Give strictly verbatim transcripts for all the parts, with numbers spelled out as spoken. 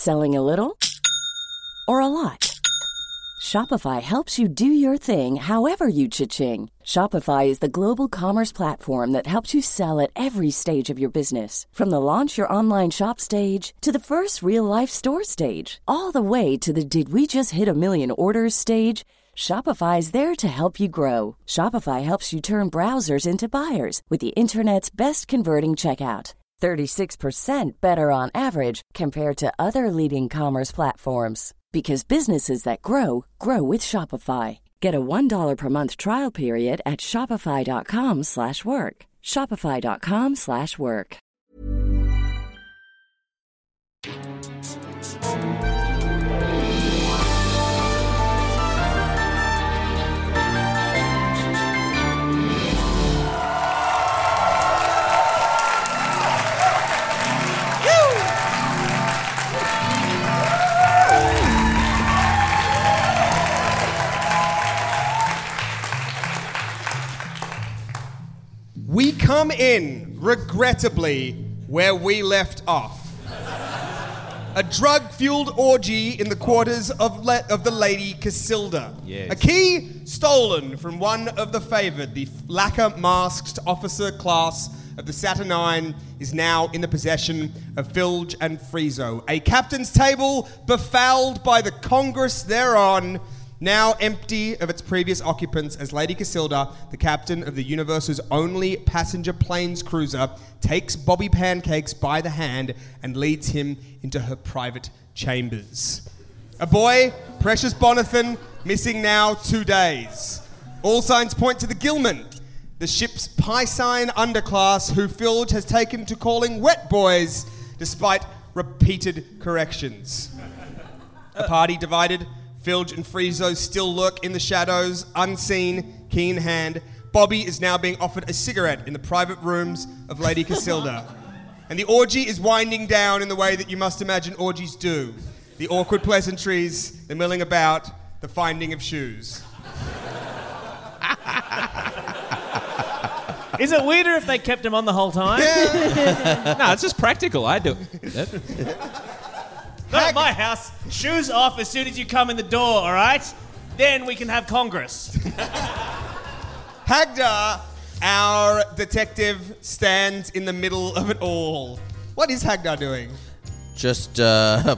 Selling a little or a lot? Shopify helps you do your thing however you cha-ching. Shopify is the global commerce platform that helps you sell at every stage of your business. From the launch your online shop stage to the first real-life store stage, all the way to the did we just hit a million orders stage. Shopify is there to help you grow. Shopify helps you turn browsers into buyers with the internet's best converting checkout. thirty-six percent better on average compared to other leading commerce platforms. Because businesses that grow, grow with Shopify. Get a one dollar per month trial period at shopify.com slash work. Shopify.com slash work. We come in, regrettably, where we left off. A drug-fueled orgy in the quarters of, le- of the Lady Casilda. Yes. A key stolen from one of the favoured. The lacquer-masked officer class of the Saturnine is now in the possession of Filge and Friezo. A captain's table befouled by the Congress thereon, now empty of its previous occupants, as Lady Casilda, the captain of the universe's only passenger planes cruiser, takes Bobby Pancakes by the hand and leads him into her private chambers. A boy, Precious Bonathan, missing now two days. All signs point to the Gilman, the ship's Piscine underclass, who Filge has taken to calling wet boys, despite repeated corrections. A party divided. Filge and Friezo still lurk in the shadows, unseen, key in hand. Bobby is now being offered a cigarette in the private rooms of Lady Casilda. And the orgy is winding down in the way that you must imagine orgies do. The awkward pleasantries, the milling about, the finding of shoes. Is it weirder if they kept him on the whole time? Yeah. No, it's just practical. I do it. Not at my house. Shoes off as soon as you come in the door, all right? Then we can have Congress. Hagdar, our detective, stands in the middle of it all. What is Hagdar doing? Just, uh...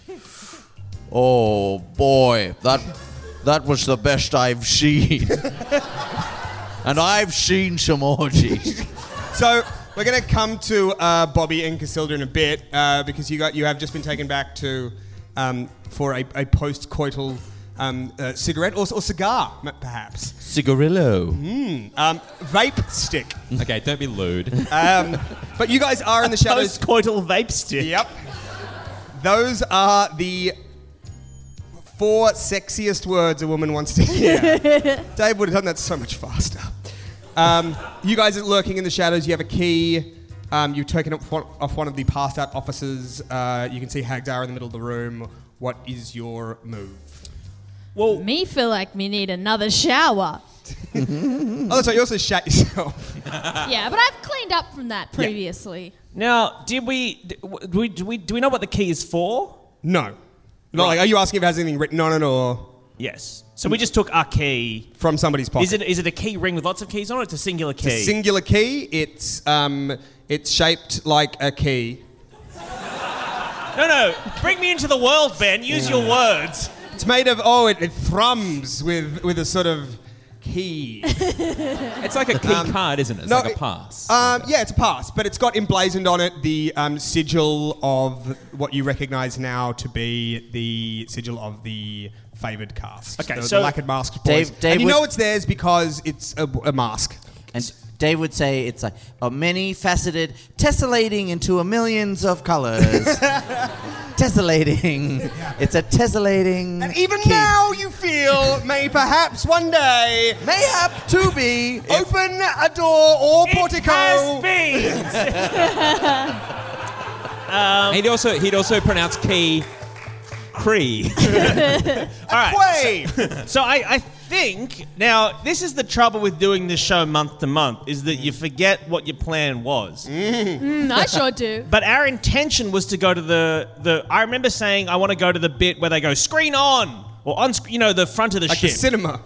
oh, boy. That, that was the best I've seen. And I've seen some orgies. So... we're going to come to uh, Bobby and Casilda in a bit uh, because you got you have just been taken back to um, for a, a post-coital um, uh, cigarette or, or cigar, perhaps. Cigarillo. Mm, um, vape stick. Okay, don't be lewd. Um, but you guys are in the shadows. Post-coital vape stick. Yep. Those are the four sexiest words a woman wants to hear. Dave would have done that so much faster. Um, you guys are lurking in the shadows. You have a key. Um, you've taken it off one of the passed out officers. Uh, you can see Hagdar in the middle of the room. What is your move? Well, me feel like we need another shower. Oh, that's right. You also shat yourself. Yeah, but I've cleaned up from that previously. now, did we do we do we do we know what the key is for? No. Not like, are you asking if it has anything written on it or Yes. So we just took our key. from somebody's pocket? Is it is it a key ring with lots of keys on it? It's a singular key. It's a singular key. It's um, it's shaped like a key. no, no. Bring me into the world, Ben. Use your words. It's made of oh, it, it thrums with with a sort of key. It's like a key Um, card, isn't it? It's no, like a it- pass. Um, yeah, it's a pass, but it's got emblazoned on it the um, sigil of what you recognise now to be the sigil of the favoured cast. Okay, the, so- the lacquered masked boys. Dave- Dave and you would- know it's theirs because it's a, a mask. And Dave would say it's like a many-faceted, tessellating into a millions of colors. Tessellating. It's a tessellating. And even key. now you feel may perhaps one day Mayhap to be. open a door or portico. It has been. he'd also he'd also pronounce key Cree. All right. Way. So I, I think now this is the trouble with doing this show month to month is that you forget what your plan was. Mm, I sure do. But our intention was to go to the the. I remember saying I want to go to the bit where they go screen on or on, sc- you know, the front of the Like ship. the cinema.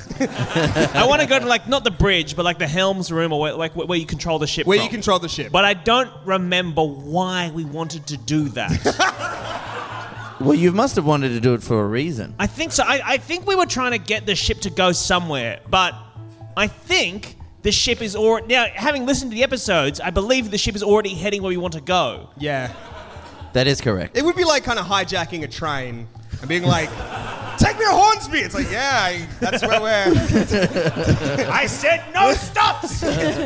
I want to go to like not the bridge, but like the helms room or where, like where you control the ship. Where from. you control the ship. But I don't remember why we wanted to do that. Well, you must have wanted to do it for a reason. I think so. I, I think we were trying to get the ship to go somewhere, but I think the ship is already... Now, having listened to the episodes, I believe the ship is already heading where we want to go. Yeah. That is correct. It would be like kind of hijacking a train and being like, take me to Hornsby. It's like, yeah, I, that's where we're... I said no stops!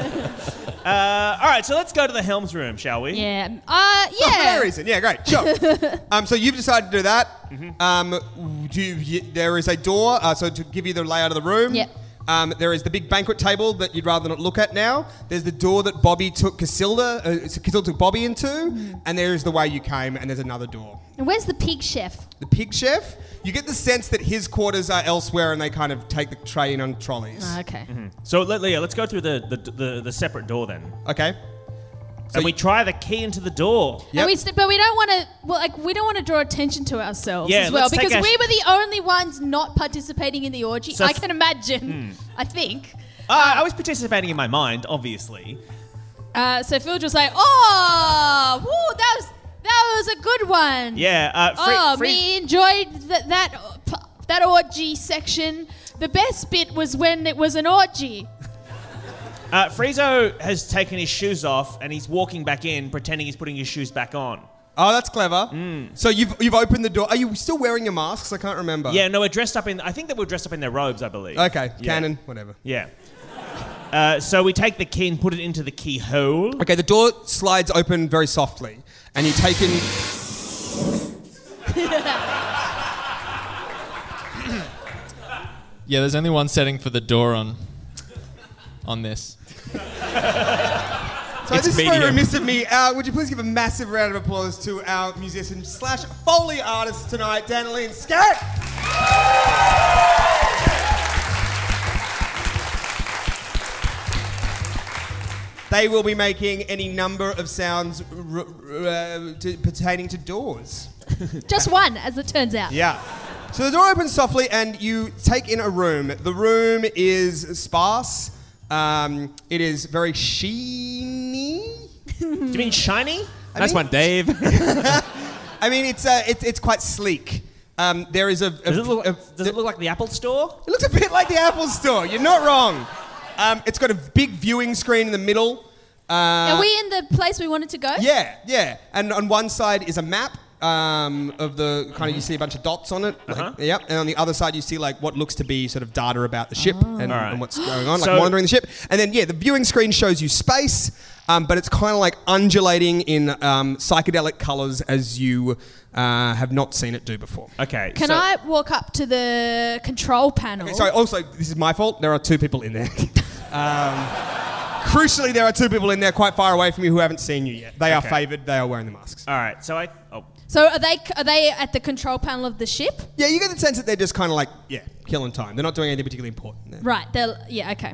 uh, all right, so let's go to the helms room, shall we? Yeah. Uh, Oh, for yeah. that reason. Yeah, great. Sure. um, so you've decided to do that. Mm-hmm. Um, do you, there is a door, uh, so to give you the layout of the room. Yep. Um, there is the big banquet table that you'd rather not look at now. There's the door that Bobby took Casilda, uh, Casilda took Bobby into, Mm. and there is the way you came, and there's another door. And where's the pig chef? The pig chef, you get the sense that his quarters are elsewhere, and they kind of take the tray in on trolleys. Oh, okay. So, let, Leah, let's go through the, the, the, the separate door then. Okay. and we try the key into the door. Yep. And we st- but we don't want to. Well, like we don't want to draw attention to ourselves Yeah, as well let's take because our we sh- were the only ones not participating in the orgy. So I f- can imagine. I think. Uh, I was participating in my mind, obviously. Uh, so Phil was like, "Oh, woo, that was that was a good one." Yeah. Uh, free, oh, free- me enjoyed th- that uh, that orgy section. The best bit was when it was an orgy. Uh, Friezo has taken his shoes off and he's walking back in, pretending he's putting his shoes back on. Oh, that's clever. Mm. So you've you've opened the door. Are you still wearing your masks? I can't remember. Yeah, no, we're dressed up in. I think that we're dressed up in their robes, I believe. Okay, Yeah. canon, whatever. Yeah. Uh, so we take the key and put it into the keyhole. Okay, the door slides open very softly, and you take in. Yeah, there's only one setting for the door on on this. So It's this is very medium. remiss of me. Uh, would you please give a massive round of applause to our musician slash Foley artist tonight, Danaline Scarrett. They will be making any number of sounds r- r- uh, to, pertaining to doors. Just one, as it turns out. Yeah. So the door opens softly and you take in a room. The room is sparse. Um, it is very sheeny. Do you mean shiny? I Nice mean- one, Dave. I mean, it's uh, it's it's quite sleek. Um, there is a. a- Does it look, a- does it look like the Apple Store? It looks a bit like the Apple Store. You're not wrong. Um, it's got a big viewing screen in the middle. Uh, Are we in the place we wanted to go? Yeah, yeah. And on one side is a map um, of the kind of you see a bunch of dots on it. Like, Uh-huh. Yep. And on the other side you see like what looks to be sort of data about the ship and, Alright. and what's going on, So- like monitoring the ship. And then yeah, the viewing screen shows you space, um, but it's kind of like undulating in um, psychedelic colours as you uh, have not seen it do before. Okay. Can so- I walk up to the control panel? Okay, sorry. Also, this is my fault. There are two people in there. um, crucially, there are two people in there quite far away from you who haven't seen you yet. They are Okay. favoured. They are wearing the masks. All right. So I. Oh. So are they are they at the control panel of the ship? Yeah, you get the sense that they're just kind of like, yeah, killing time. They're not doing anything particularly important there. Right. They're yeah. Okay.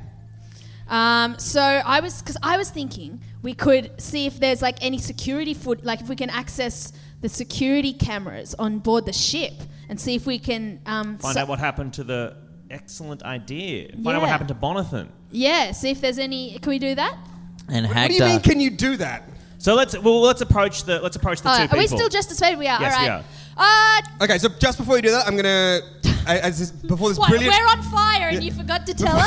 Um, so I was because I was thinking we could see if there's like any security foot, like if we can access the security cameras on board the ship and see if we can um, Find so- out what happened to the excellent idea. Find out Yeah. what happened to Bonathan. Yeah. See if there's any. Can we do that? And What do you mean, Hagda. can you do that? So let's well let's approach the let's approach the All two right, people. are we still just as fed? We are. Yes, All we right. Uh, Okay, so just before you do that, I'm going to, as this, before this what? brilliant... We're on fire, and you forgot to tell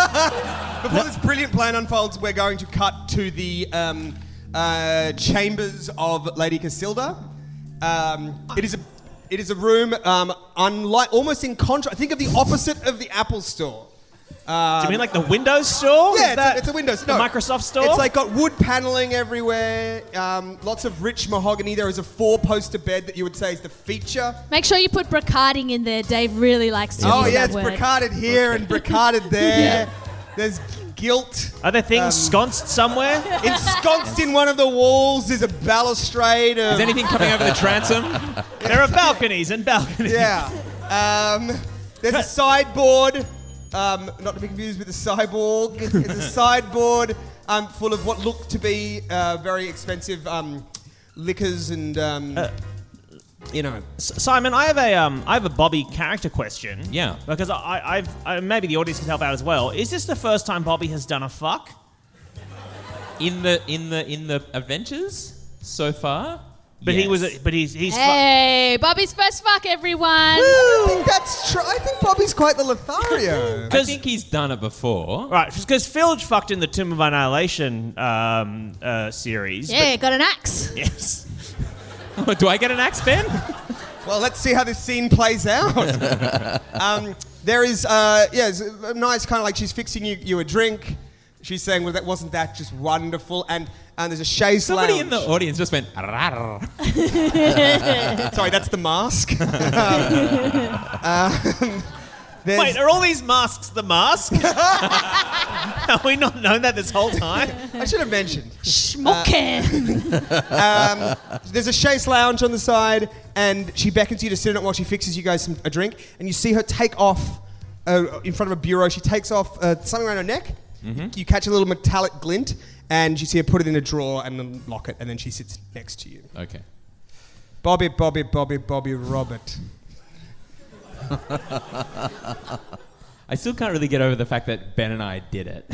us. Before this brilliant plan unfolds, we're going to cut to the um, uh, chambers of Lady Casilda. Um, it is a, it is a room um, unlike, almost in contrast. Think of the opposite of the Apple Store. Do you mean like the Windows store? Yeah, Is it's that a, it's a Windows. The no, Microsoft store? It's like got wood paneling everywhere. Um, lots of rich mahogany. There is a four-poster bed that you would say is the feature. Make sure you put brocarding in there. Dave really likes to Oh use yeah, that it's word. brocarded here and brocarded there. Yeah. There's gilt. Are there things Um, sconced somewhere? Ensconced in one of the walls is a balustrade of... Is anything coming over the transom? There are balconies and balconies. Yeah. Um, there's a sideboard um, not to be confused with the cyborg. It's a sideboard um, full of what look to be uh, very expensive um, liquors and, um, Uh, you know. S- Simon, I have a um, I have a Bobby character question. Yeah. Because I, I've I, maybe the audience can help out as well. Is this the first time Bobby has done a fuck? In the in the in the adventures so far. But yes. he was, a, but he's he's. fu- Hey, Bobby's first fuck, everyone. I think that's true. I think Bobby's quite the Lothario. I think he's done it before. Right, because Filge fucked in the Tomb of Annihilation um, uh, series. Yeah, got an axe. But, yes. Do I get an axe, Ben? Well, let's see how this scene plays out. um, there is, uh, yeah, it's a nice kind of like she's fixing you, you a drink. She's saying, well, that wasn't that just wonderful? And and there's a chaise Somebody lounge. in the audience just went. "Arrrr." Sorry, that's the mask. um, there's- Wait, are all these masks the mask? Have we not known that this whole time? I should have mentioned. Schmucken. Um, there's a chaise lounge on the side, and she beckons you to sit in it while she fixes you guys some, a drink. And you see her take off uh, in front of a bureau. She takes off uh, something around her neck. Mm-hmm. You catch a little metallic glint, and you see her put it in a drawer and then lock it, and then she sits next to you. Okay. Bobby, Bobby, Bobby, Bobby, Robert. I still can't really get over the fact that Ben and I did it.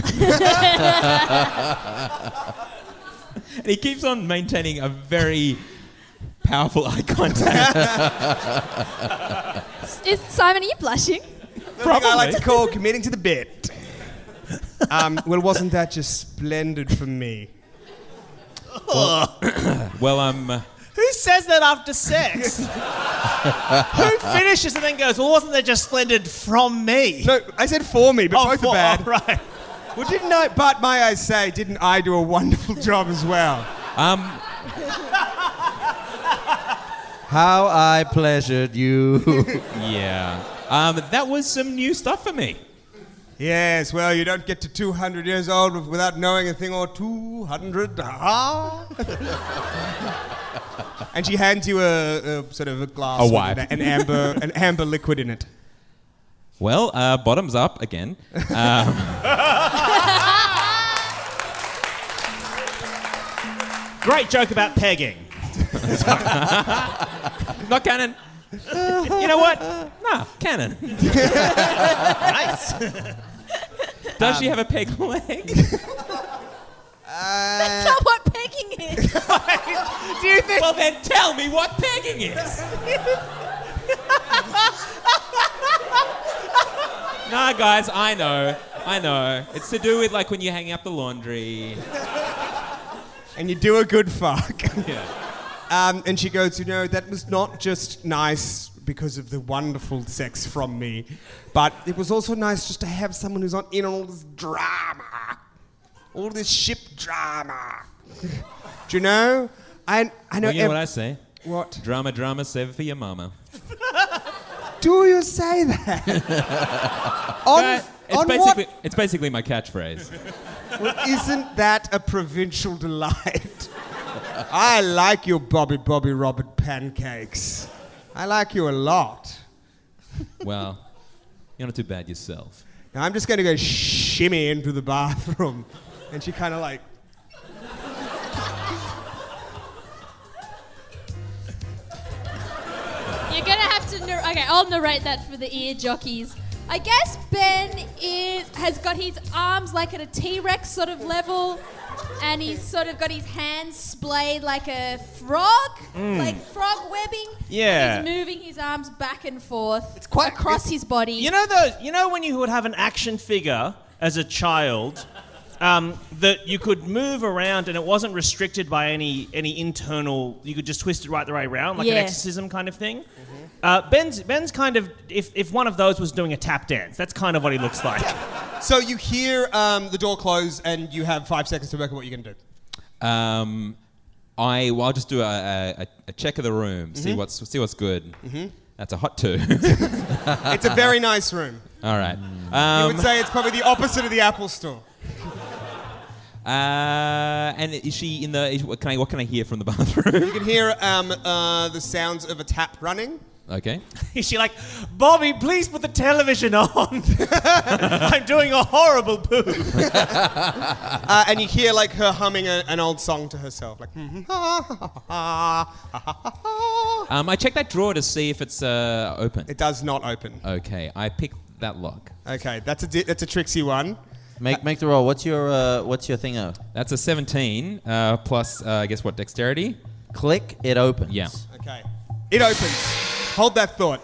And he keeps on maintaining a very powerful eye contact. Is Simon, are you blushing? Probably. I like to call committing to the bit. Um, well, wasn't that just splendid for me? Well, um, Who says that after sex? Who finishes and then goes, well, wasn't that just splendid from me? No, I said for me, but Oh, both for- are bad. oh, right. Well, didn't I? But may I say, didn't I do a wonderful job as well? um, How I pleasured you. yeah. Um, that was some new stuff for me. Yes. Well, you don't get to two hundred years old without knowing a thing or two hundred. Ah. And she hands you a, a sort of a glass A with wipe. an, an amber, an amber liquid in it. Well, uh, bottoms up again. Um, Great joke about pegging. not canon. You know what? Nah, canon. Nice. Does she have a peg leg? That's not what pegging is. Do you think... Well, then tell me what pegging is. Nah, guys, I know. I know. It's to do with, like, when you're hanging up the laundry. And you do a good fuck. Yeah. Um, and she goes, you know, that was not just nice because of the wonderful sex from me, but it was also nice just to have someone who's not in on all this drama, all this ship drama. Do you know? I I know. Well, you know ev- what I say? What? Drama, drama, save it for your mama. Do you say that? on Uh, it's, on basically, it's basically my catchphrase. what? Well, isn't that a provincial delight? I like your Bobby Bobby Robert pancakes. I like you a lot. Well, you're not too bad yourself. Now I'm just going to go shimmy into the bathroom. And she kind of like... You're gonna have to. Nar- okay, I'll narrate that for the ear jockeys. I guess Ben is has got his arms like at a T-Rex sort of level, and he's sort of got his hands splayed like a frog, like frog webbing. Yeah. And he's moving his arms back and forth It's quite- across it's- his body. You know those? You know when you would have an action figure as a child, um, that you could move around and it wasn't restricted by any any internal. You could just twist it right the way around, like an Yeah. exorcism kind of thing. Uh, Ben's Ben's kind of if if one of those was doing a tap dance, that's kind of what he looks like. So you hear um, the door close and you have five seconds to work out what you're going to do. Um, I well, I'll just do a, a, a check of the room, see what's see what's good. That's a hot two. It's a very nice room. All right. You Um, would say it's probably the opposite of the Apple Store. uh, and is she in the? Is, what can I what can I hear from the bathroom? You can hear um, uh, the sounds of a tap running. Okay. Is she like, Bobby, please put the television on. I'm doing a horrible poo. uh, and you hear like her humming a, an old song to herself, like. um, I check that drawer to see if it's uh, open. It does not open. Okay, I pick that lock. Okay, that's a di- that's a tricksy one. Make make the roll. What's your uh, what's your thing? Of? That's a seventeen uh, plus, uh, I guess what, dexterity? Click. It opens. Yeah. Okay, it opens. Hold that thought.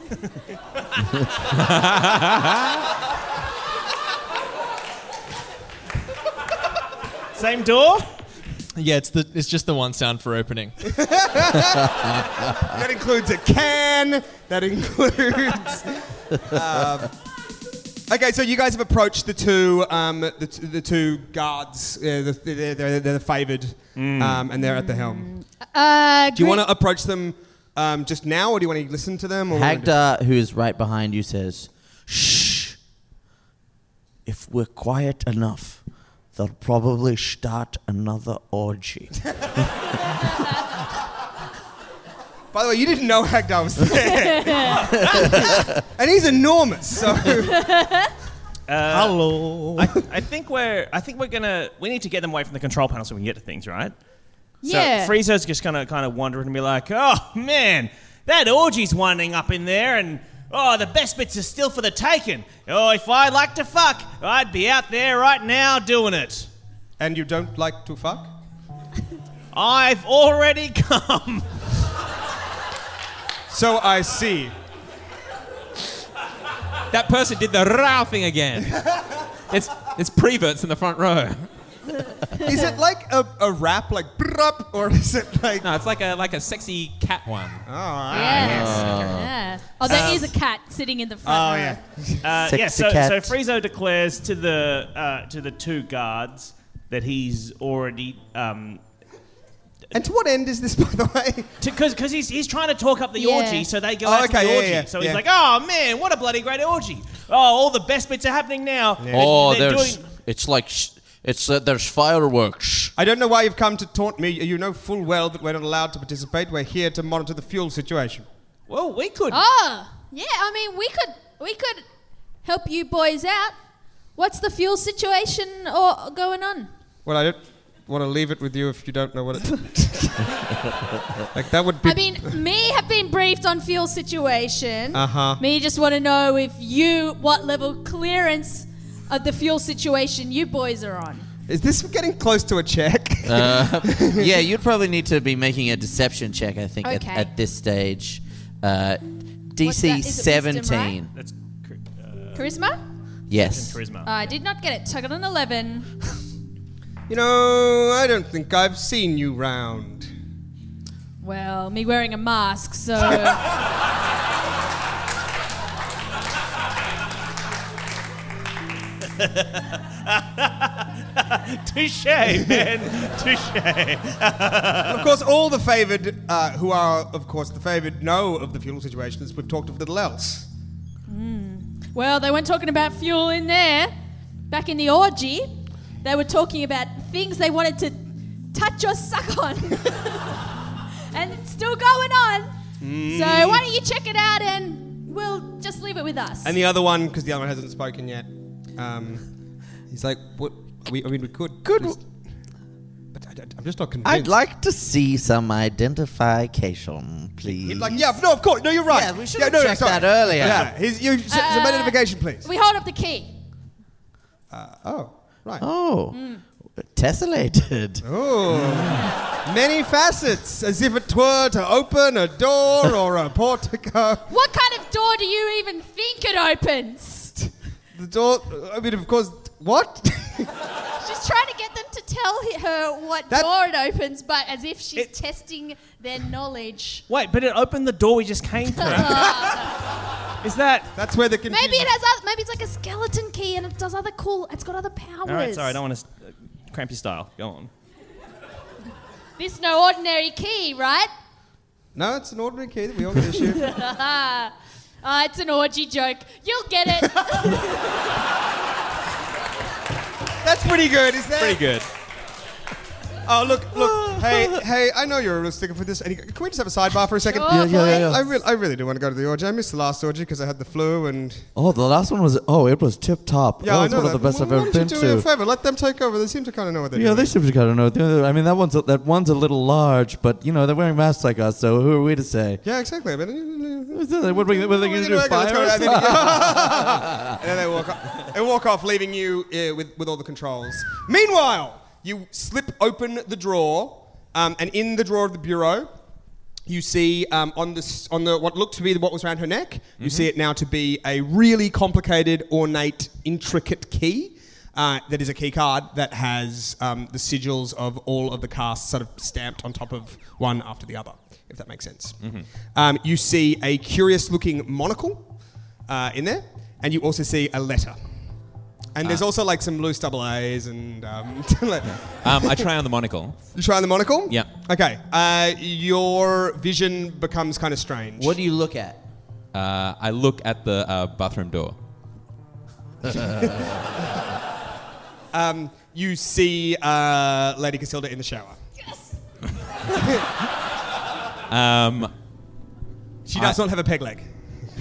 Same door? Yeah, it's the it's just the one sound for opening. That includes a can. That includes. Um, okay, so you guys have approached the two um, the, t- the two guards. Uh, the, they're, they're, they're the favoured, Mm. um, and they're at the helm. Uh, Do you Gre- want to approach them um, just now, or do you want to listen to them? Or Hagda, who is right behind you, says, "Shh. If we're quiet enough, they'll probably start another orgy." By the way, you didn't know Hagda was there, and he's enormous. So. Uh, Hello. I, I think we're. I think we're gonna. We need to get them away from the control panel so we can get to things, right? Yeah. So Frieza's just gonna kind of wander and be like, "Oh man, that orgy's winding up in there, and oh, the best bits are still for the taking. Oh, if I like to fuck, I'd be out there right now doing it." And you don't like to fuck? I've already come. So I see. That person did the row thing again. it's it's preverts in the front row. Is it like a, a rap, like brup, or is it like? No, it's like a like a sexy cat one. Oh, ah, Yes. yes. Yeah. Oh, there is a cat sitting in the front Oh row. yeah. Uh, Sexy yeah, so, cat. so Friezo declares to the uh, to the two guards that he's already um, And to what end is this, by the way? because because he's he's trying to talk up the Yeah. orgy, so they go Oh, out okay, to the yeah, orgy. yeah, so he's yeah. like, "Oh man, what a bloody great orgy! Oh, all the best bits are happening now." They- Oh, they're there's. doing- It's like sh- it's uh, there's fireworks. I don't know why you've come to taunt me. You know full well that we're not allowed to participate. We're here to monitor the fuel situation. well, we could. Oh, yeah. I mean, we could we could help you boys out. What's the fuel situation or going on? Well, I don't want to leave it with you if you don't know what it. Like that would be. I mean, me have been briefed on fuel situation. Uh-huh. Me just want to know if you what level clearance of the fuel situation you boys are on. Is this getting close to a check? Uh, yeah, you'd probably need to be making a deception check. I think at, Okay. at this stage, uh, D What's that? C Is it wisdom, seventeen. That's cr- uh, Charisma? Yes. charisma. I did not get it. So I got an eleven. You know, I don't think I've seen you round. Well, me wearing a mask, so Touche, man. Touche. Of course, all the favoured, uh, who are, of course, the favoured, know of the fuel situation as we've talked of little else. well, they weren't talking about fuel in there. Back in the orgy, they were talking about things they wanted to touch or suck on. And it's still going on. So why don't you check it out and we'll just leave it with us. And the other one, because the other one hasn't spoken yet, um, he's like, "What? We, I mean, we could. Good. just- but I, don't- I'm just not convinced." I'd like to see some identification, please. He'd like, yeah, no, of course, no, you're right. Yeah, we should yeah, have no, no, checked sorry. that earlier. Yeah, he's, you, s- Uh, some identification, please. we hold up the key. Uh, oh, right. Oh, Mm. tessellated. Oh, many facets, as if it were to open a door or a portico. What kind of door do you even think it opens? The door, I mean, of course, what? She's trying to get them to tell hi- her what That- door it opens, but as if she's It- testing their knowledge. Wait, but it opened the door we just came through. Is that? That's where the confusion. Maybe it has other, maybe it's like a skeleton key and it does other cool. It's got other powers. All right, sorry, I don't want to uh, cramp your style. Go on. This is no ordinary key, right? No, it's an ordinary key that we all get issued. Uh, it's an orgy joke. You'll get it. That's pretty good, is that? Pretty good. Oh, look, look. Hey, hey, I know you're a real sticker for this. Any- Can we just have a sidebar for a second? Sure, Yeah, yeah, yeah, yeah. I, re- I really do want to go to the orgy. I missed the last orgy because I had the flu and... Oh, the last one was, oh, it was tip top. Yeah, that I was know one that. of the best Well, I've ever why been don't you do me a to. favour? Let them take over. They seem to kind of know what they're Yeah, doing. they seem to kind of know. what they're doing. I mean, that one's a, that one's a little large, but you know they're wearing masks like us. So who are we to say? Yeah, exactly. But, What are they, what are they going to do? We're gonna Fire try us? that. And then they walk off. They walk off, leaving you uh, with, with all the controls. Meanwhile, you slip open the drawer, um, and in the drawer of the bureau, you see um, on the s- on the what looked to be what was around her neck. You see it now to be a really complicated, ornate, intricate key. Uh, that is a key card that has um, the sigils of all of the casts sort of stamped on top of one after the other, if that makes sense. Um, you see a curious-looking monocle uh, in there, and you also see a letter. And there's also like some loose double A's and... Um, Um, I try on the monocle. you try on the monocle? Yeah. Okay. Uh, your vision becomes kind of strange. What do you look at? Uh, I look at the uh, bathroom door. Um, you see uh, Lady Casilda in the shower. Um, She does I- not have a peg leg.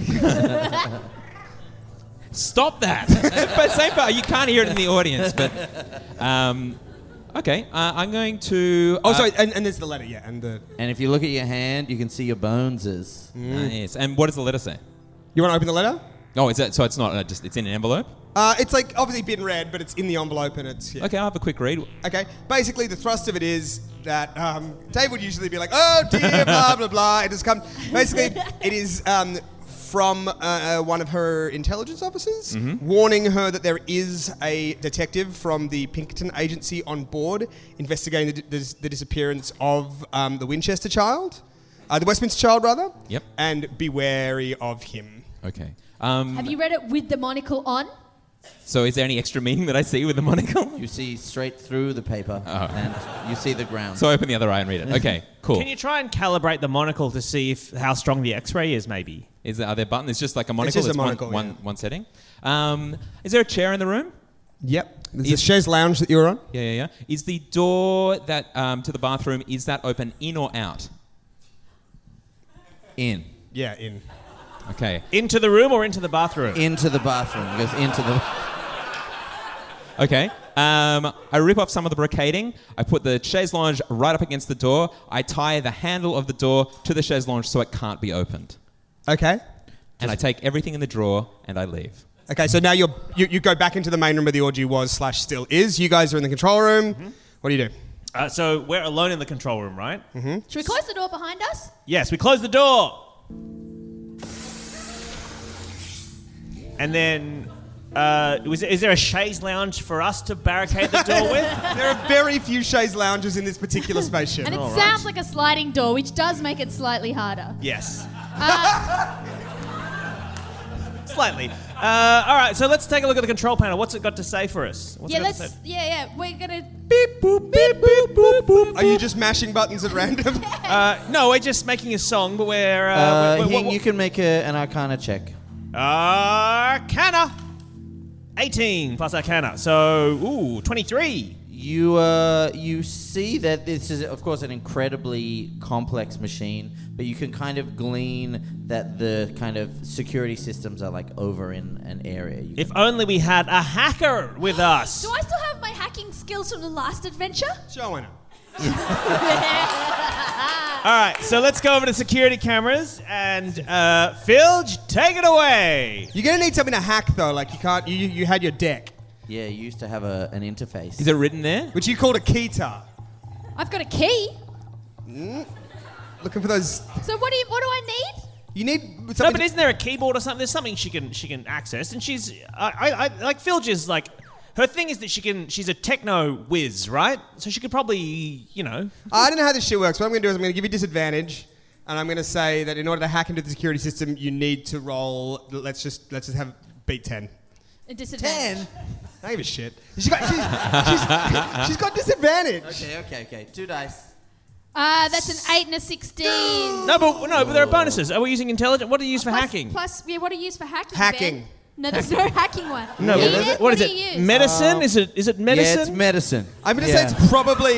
Stop that! But same part. You can't hear it in the audience. But um, okay, uh, I'm going to. Oh, uh, sorry, and, and there's the letter, yeah, and the... And if you look at your hand, you can see your boneses. Nice. And what does the letter say? You want to open the letter? Oh, is that so? It's not uh, just. It's in an envelope. Uh, it's like obviously been read, but it's in the envelope and it's... Yeah. Okay, I'll have a quick read. Okay, basically the thrust of it is that um, Dave would usually be like, oh dear, blah, blah, blah. It has come... Basically, it is um, from uh, uh, one of her intelligence officers, warning her that there is a detective from the Pinkerton agency on board investigating the, the, the disappearance of um, the Winchester child, uh, the Westminster child, rather. Yep. And be wary of him. Okay. Um, Have you read it with the monocle on? so, is there any extra meaning that I see with the monocle? You see straight through the paper, Oh. and you see the ground. So I open the other eye and read it. Okay, cool. Can you try and calibrate the monocle to see if how strong the X-ray is? Maybe. Is there, are there buttons? It's just like a monocle. just a it's one- monocle, one, yeah. one setting. Um, is there a chair in the room? Yep. There's Is- a chaise lounge that you're on. Yeah, yeah, yeah. Is the door that um, to the bathroom, is that open in or out? In. Yeah, in. Okay. Into the room or into the bathroom? Into the bathroom. It goes into the... Okay. Um, I rip off some of the brocading. I put the chaise lounge right up against the door. I tie the handle of the door to the chaise lounge so it can't be opened. Okay. And I take everything in the drawer and I leave. Okay, so now you're, you you go back into the main room where the orgy was slash still is. You guys are in the control room. What do you do? Uh, so we're alone in the control room, right? Should we close the door behind us? Yes, we close the door. And then, uh, was, is there a chaise lounge for us to barricade the door with? There are very few chaise lounges in this particular spaceship. And it All sounds like a sliding door, which does make it slightly harder. Yes. Slightly. Uh, all right, so let's take a look at the control panel. What's it got to say for us? What's Yeah, it got to let's. say? Yeah, yeah. We're gonna. Beep, boop, beep, boop, boop, boop. Are you just mashing buttons at random? Uh, no, we're just making a song, but we're... Uh, Uh, we're, we're, Hing, we're- you can make a, an Arcana check. Arcana. eighteen plus Arcana. So, ooh, twenty-three. You uh, you see that this is, of course, an incredibly complex machine, but you can kind of glean that the kind of security systems are like over in an area. You If only we had a hacker with us. Do I still have my hacking skills from the last adventure? Sure, why not? All right, so let's go over to security cameras and uh, Filge, take it away. You're gonna need something to hack though. Like you can't. You you had your deck, yeah, you used to have a, an interface. Is it written there? which you called a keytar. I've got a key. Looking for those. So what do you? What do I need? You need No, something. but isn't there a keyboard or something? There's something she can she can access, and she's I, I, I like Filge is like her thing is that she can she's a techno whiz, right? So she could probably you know I don't know how this shit works. What I'm gonna do is I'm gonna give you disadvantage, and I'm gonna say that in order to hack into the security system, you need to roll. Let's just let's just have beat ten. A disadvantage. I don't give a shit. She's got she's, she's, she's got disadvantage. Okay, okay, okay. Two dice. Uh, that's an eight and a sixteen. no, but no, but there are bonuses. Are we using intelligent? What do you use for Plus- hacking? Plus, yeah, what do you use for hacking? Hacking. Ben? No, there's no hacking one. no, Edith, what is, what what is do it? you use? Medicine? is it is it medicine? Yeah, it's medicine. I'm gonna Yeah. say it's probably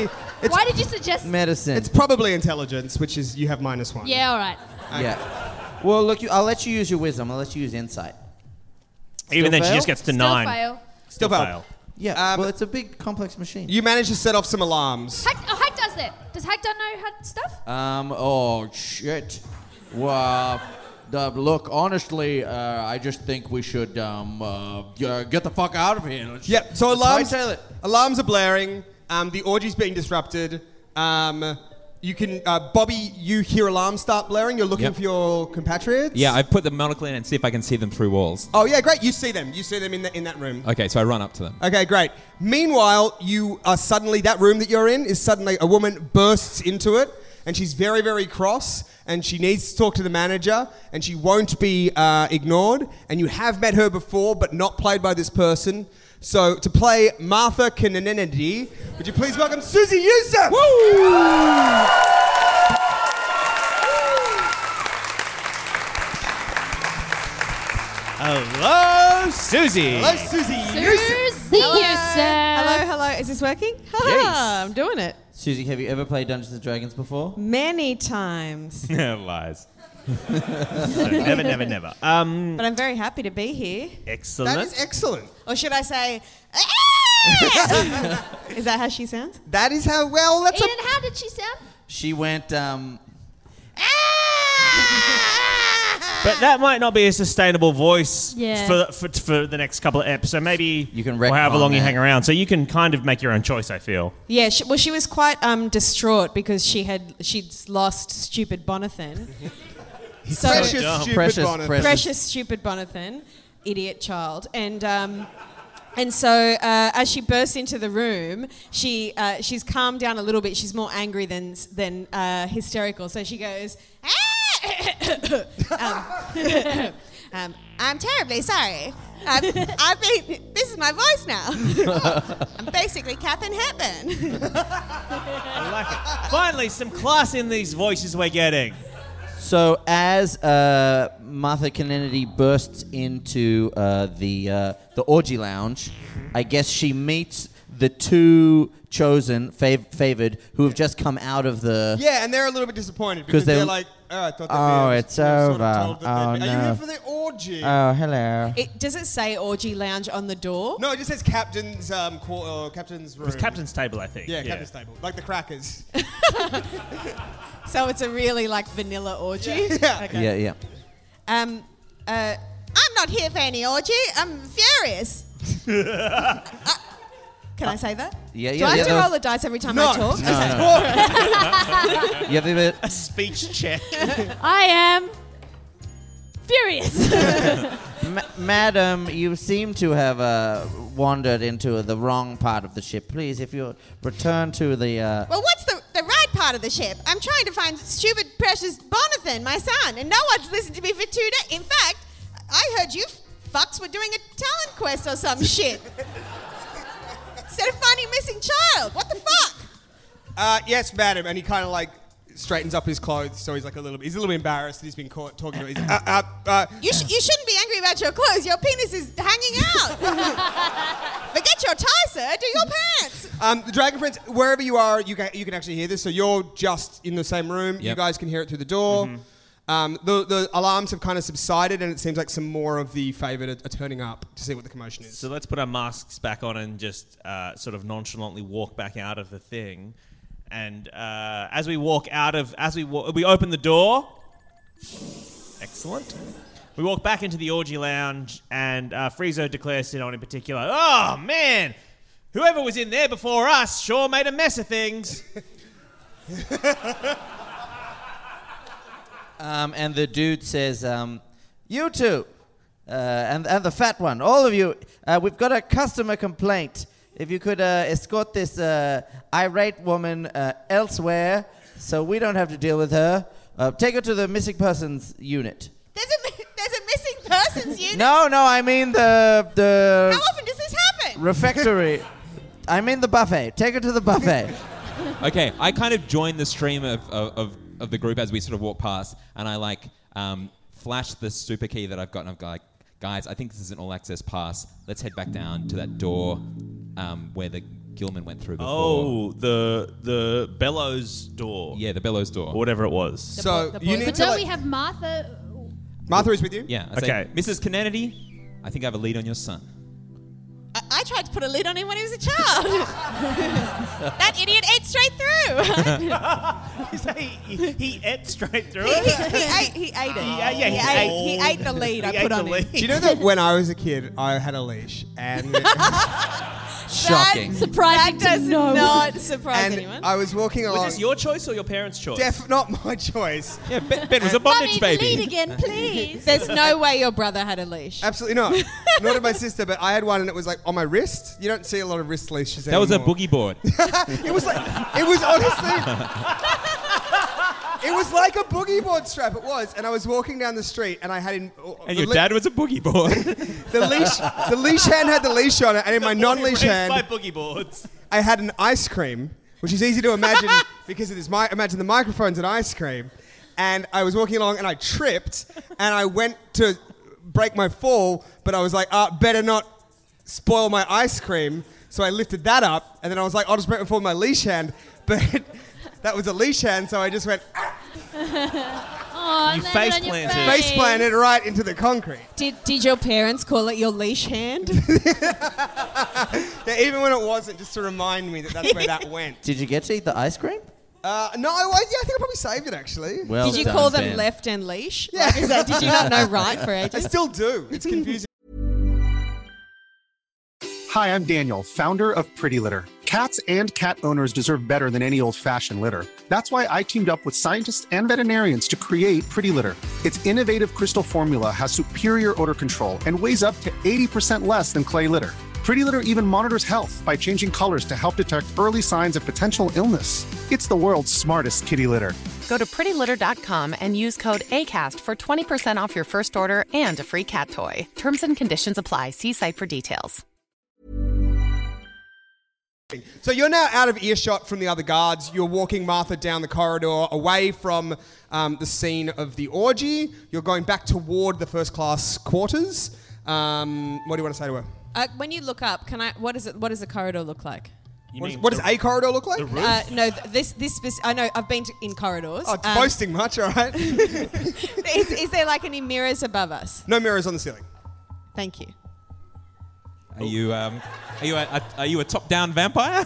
Why did you suggest? Medicine. It's probably intelligence, which is you have minus one. Yeah, all right. Yeah. Well, look, you, I'll let you use your wisdom. I'll let you use insight. Even then, she fail? just gets to Still nine. fail. Still fail. Yeah. Um, well, it's a big, complex machine. You manage to set off some alarms. Hack, oh, Hack does that. Does Hack don't know how stuff? Um. Oh shit. Well, uh, look. Honestly, uh, I just think we should um uh, g- get the fuck out of here. Let's, Yep. So let's alarms. hightail it. Alarms are blaring. Um, the orgy's being disrupted. Um, you can, uh, Bobby. You hear alarms start blaring. You're looking Yep. for your compatriots. Yeah, I put the monocle in and see if I can see them through walls. Oh yeah, great. You see them. You see them in the, in that room. Okay, so I run up to them. Okay, great. Meanwhile, you are suddenly, that room that you're in is suddenly, a woman bursts into it, and she's very, very cross, and she needs to talk to the manager, and she won't be uh, ignored, and you have met her before, but not played by this person. So, to play Martha Kennedy, would you please welcome Susie Youssef? Woo! Hello, Susie. Hello, Susie Youssef. Susie Youssef. Hello, hello. Is this working? Yes. I'm doing it. Susie, have you ever played Dungeons and Dragons before? Many times. Lies. So never, never, never. Um, But I'm very happy to be here. excellent. That is excellent. Or should I say, is that how she sounds? That is how, well, that's a... Eden, how did she sound? She went. Um. But that might not be a sustainable voice Yeah. for, for for the next couple of episodes. So maybe You can or however retcon long you that. hang around. So you can kind of make your own choice, I feel. Yeah, she, well, she was quite um, distraught because she had she'd lost stupid Bonathan. so Precious, dumb. stupid Precious, bonnet. precious. precious, stupid Bonathan, idiot child, and um, and so uh, as she bursts into the room, she uh, she's calmed down a little bit. She's more angry than than uh, hysterical. So she goes, um, um, "I'm terribly sorry. I've, I've been. This is my voice now. I'm basically Katharine Hepburn." I like it. Finally, some class in these voices we're getting. So as uh, Martha Kennedy bursts into uh, the uh, the orgy lounge, I guess she meets the two chosen, fav- favored, who have just come out of the. Yeah, and they're a little bit disappointed 'Cause because they're, they're- like, oh, I thought they'd Oh, be it's sort of over. told that Oh, they'd be- Are you no. here for the orgy? Oh, hello. It, does it say orgy lounge on the door? no, it just says captain's um, qu- uh, captain's room. It was Captain's Table, I think. Yeah, captain's table, like the crackers. So it's a really like vanilla orgy. Yeah. Okay. Yeah, yeah. Um, uh, I'm not here for any orgy. I'm furious. Uh, can I say that? Yeah, Do yeah, I have yeah, to that roll was- the dice every time No, I talk? just Okay. You have the A speech check. I am furious. Ma- Madam, you seem to have uh, wandered into the wrong part of the ship. Please, if you return to the. Uh, Well, what's the, the right part of the ship? I'm trying to find stupid, precious Bonathan, my son, and no one's listened to me for two days. In fact, I heard you fucks were doing a talent quest or some shit. Instead of finding a missing child. What the fuck? Uh, yes, madam. And he kind of like straightens up his clothes, so he's like a little bit. He's a little bit embarrassed that he's been caught talking to. He's, uh, uh, uh, You, sh- you shouldn't be angry about your clothes. Your penis is hanging out. Forget your tie, sir. Do your pants. um, the Dragon Friends, wherever you are, you can you can actually hear this. So you're just in the same room. You Yep. guys can hear it through the door. Um, the the alarms have kind of subsided, and it seems like some more of the favoured are, are turning up to see what the commotion is. So let's put our masks back on and just uh, sort of nonchalantly walk back out of the thing. And uh, as we walk out of, as we wa- we open the door. Excellent. We walk back into the orgy lounge, and uh, Friezo declares to no one in particular, "Oh man, whoever was in there before us sure made a mess of things." um, and the dude says, um, "You two, uh, and, and the fat one, all of you, uh, we've got a customer complaint. If you could uh, escort this uh, irate woman uh, elsewhere so we don't have to deal with her, uh, take her to the missing persons unit." There's a, mi- there's a missing persons unit. No, no, I mean the the How often does this happen? refectory. I mean the buffet. Take her to the buffet. Okay, I kind of join the stream of, of, of, of the group as we sort of walk past, and I like um, flash the super key that I've got, and I've got like, guys, I think this is an all access pass. Let's head back down to that door um, where the Gilman went through before. Oh, the the bellows door. Yeah, the bellows door. Or whatever it was. So The you boy- need but to don't like, we have Martha? Martha is with you. Yeah. I say, Okay. Missus Kennedy, I think I have a lead on your son. I, I tried to put a lid on him when he was a child. That idiot ate straight through. You say he, he ate straight through he, it? he, he ate. He ate it. He- yeah, yeah, he, he ate, ate- he ate the lead He I ate put the on him. lead. Do you know that when I was a kid, I had a leash, and Shocking. Surprising That to does know. not surprise and anyone. I was walking along. Was this your choice or your parents' choice? Def- not my choice. Yeah, Ben, ben was a Mummy, bondage the baby. lead again, please. There's no way your brother had a leash. Absolutely not. Nor did my sister, but I had one, and it was like on my wrist. You don't see a lot of wrist leashes That was a anymore. boogie board. It was like, it was honestly, it was like a boogie board strap. It was, and I was walking down the street, and I had in. uh, And the your le- dad was a boogie board. The leash, the leash hand had the leash on it, and in my non-leash Raised hand, by boogie boards. I had an ice cream, which is easy to imagine because of this. Mi- imagine the microphone's an ice cream, and I was walking along and I tripped, and I went to break my fall, but I was like, uh, better not spoil my ice cream. So I lifted that up, and then I was like, I'll just break my fall with my leash hand, but that was a leash hand, so I just went Oh, You landed face on your planted. face planted right into the concrete. Did Did your parents call it your leash hand? Yeah, even when it wasn't, just to remind me that that's where that went. Did you get to eat the ice cream? Uh, no, I, yeah, I think I probably saved it actually. Well Did you done, call them Ben. left and leash? Yeah. Like, is that, did you not know right for I ages? still do. It's confusing. Hi, I'm Daniel, founder of Pretty Litter. Cats and cat owners deserve better than any old-fashioned litter. That's why I teamed up with scientists and veterinarians to create Pretty Litter. Its innovative crystal formula has superior odor control and weighs up to eighty percent less than clay litter. Pretty Litter even monitors health by changing colors to help detect early signs of potential illness. It's the world's smartest kitty litter. Go to pretty litter dot com and use code ACAST for twenty percent off your first order and a free cat toy. Terms and conditions apply. See site for details. So you're now out of earshot from the other guards. You're walking Martha down the corridor away from um, the scene of the orgy. You're going back toward the first class quarters. Um, what do you want to say to her? Uh, when you look up, can I? What is it? What does the corridor look like? You What, is, mean what does the- a corridor look like? the roof? Uh, no, th- this this spec- I know I've been to, in corridors. Oh, it's Um, boasting much, all right? is, is there like any mirrors above us? No mirrors on the ceiling. Thank you. Are you um, are you a, a, are you a top-down vampire?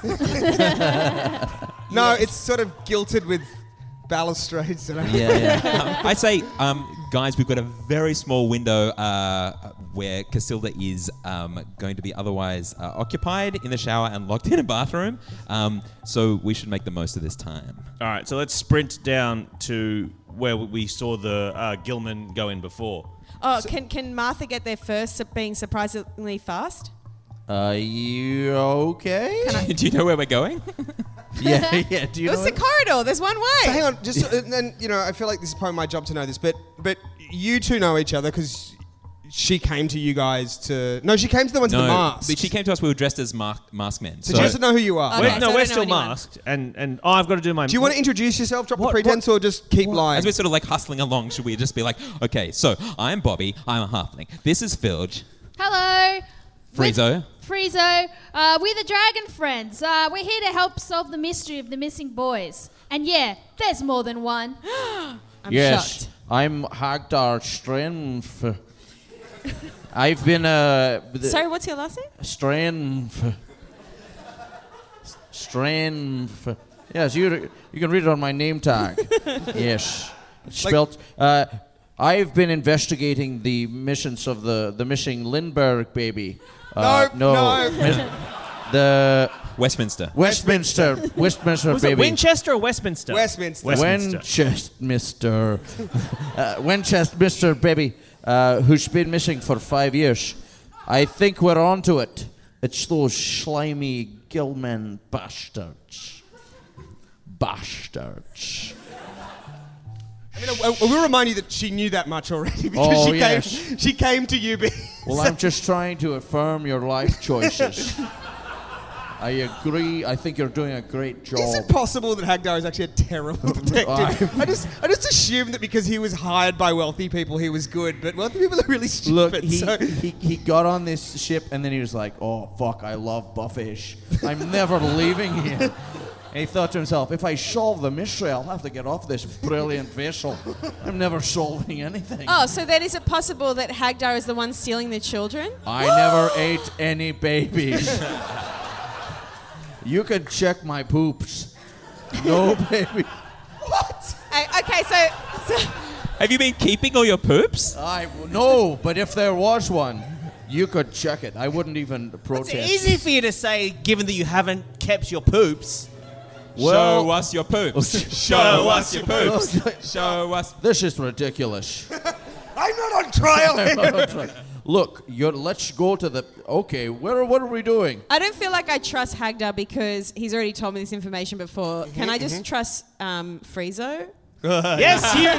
No, it's sort of gilted with balustrades. And Yeah, yeah. um, I say, um, guys, we've got a very small window uh, where Casilda is um, going to be otherwise uh, occupied in the shower and locked in a bathroom. Um, so we should make the most of this time. All right, so let's sprint down to where we saw the uh, Gilman go in before. Oh, can can Martha get there first, being surprisingly fast? Are you okay? Do you know where we're going? yeah, yeah. Do you It's know the it? corridor. There's one way. So hang on, just uh, and, and you know, I feel like this is probably my job to know this, but but you two know each other because she came to you guys to. No, she came to the ones with the mask. but she came to us. We were dressed as mask, mask men. So she doesn't know who you are. Okay, We're- so no, I we're don't know still anyone. masked, and and oh, I've got to do my. Do you want to introduce yourself, drop What- the pretense, or just keep lying? As we're sort of like hustling along, should we just be like, okay, so I'm Bobby, I'm a halfling. This is Filge, Hello. Friezo. Friezo. Uh, we're the Dragon Friends. Uh, we're here to help solve the mystery of the missing boys. And yeah, there's more than one. I'm yes, shocked. I'm Hagdar Strenf. I've been uh, the- Sorry, what's your last name? Strenf. Strenf. Yes, you you can read it on my name tag. Yes, it's spelled. Uh, I've been investigating the missions of the the missing Lindbergh baby. Uh, No, no. mis- the Westminster. Westminster Westminster Was it baby. Winchester or Westminster? Westminster. Westminster. Winchester, uh, Winchester baby, uh, who's been missing for five years. I think we're onto it. It's those slimy Gilman bastards. Bastards. I mean, I, I will remind you that she knew that much already because Oh, she yes. came. She came to you. Be- Well, I'm just trying to affirm your life choices. I agree. I think you're doing a great job. Is it possible that Hagdar is actually a terrible detective? I just, I just assumed that because he was hired by wealthy people, he was good. But wealthy people are really stupid. Look, he, so. he, he got on this ship and then he was like, oh, fuck, I love Buffish. I'm never leaving here. And he thought to himself, if I solve the mystery, I'll have to get off this brilliant vessel. I'm never solving anything. Oh, so then is it possible that Hagdar is the one stealing the children? I never ate any babies. You can check my poops. No baby. What? Uh, okay, so, so Have you been keeping all your poops? I no, but if there was one, you could check it. I wouldn't even protest. It's easy for you to say, given that you haven't kept your poops. Well- Show us your poops. Show us your poops. Show us. This is ridiculous. I'm not on trial here. Look, you're, let's go to the. Okay, where? What are we doing? I don't feel like I trust Hagdar because he's already told me this information before. Can I just trust um, Friezo? Yes, you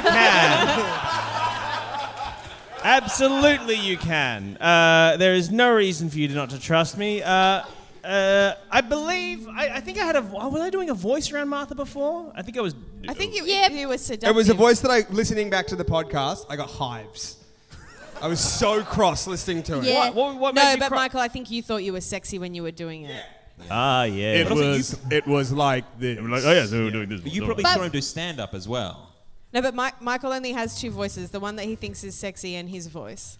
can. Absolutely, you can. Uh, there is no reason for you not to trust me. Uh, uh, I believe. I, I think I had a. Was I doing a voice around Martha before? I think I was. I think you, Yeah. you were seductive. It was a voice that I, listening back to the podcast, I got hives. I was so cross listening to it. Yeah. What, what, what No, made you but cry? Michael, I think you thought you were sexy when you were doing it. Ah, yeah. It was, it was like this. Like, oh yeah, so we're doing this. But you probably But- saw him do stand up as well. No, but Mi- Michael only has two voices: the one that he thinks is sexy and his voice.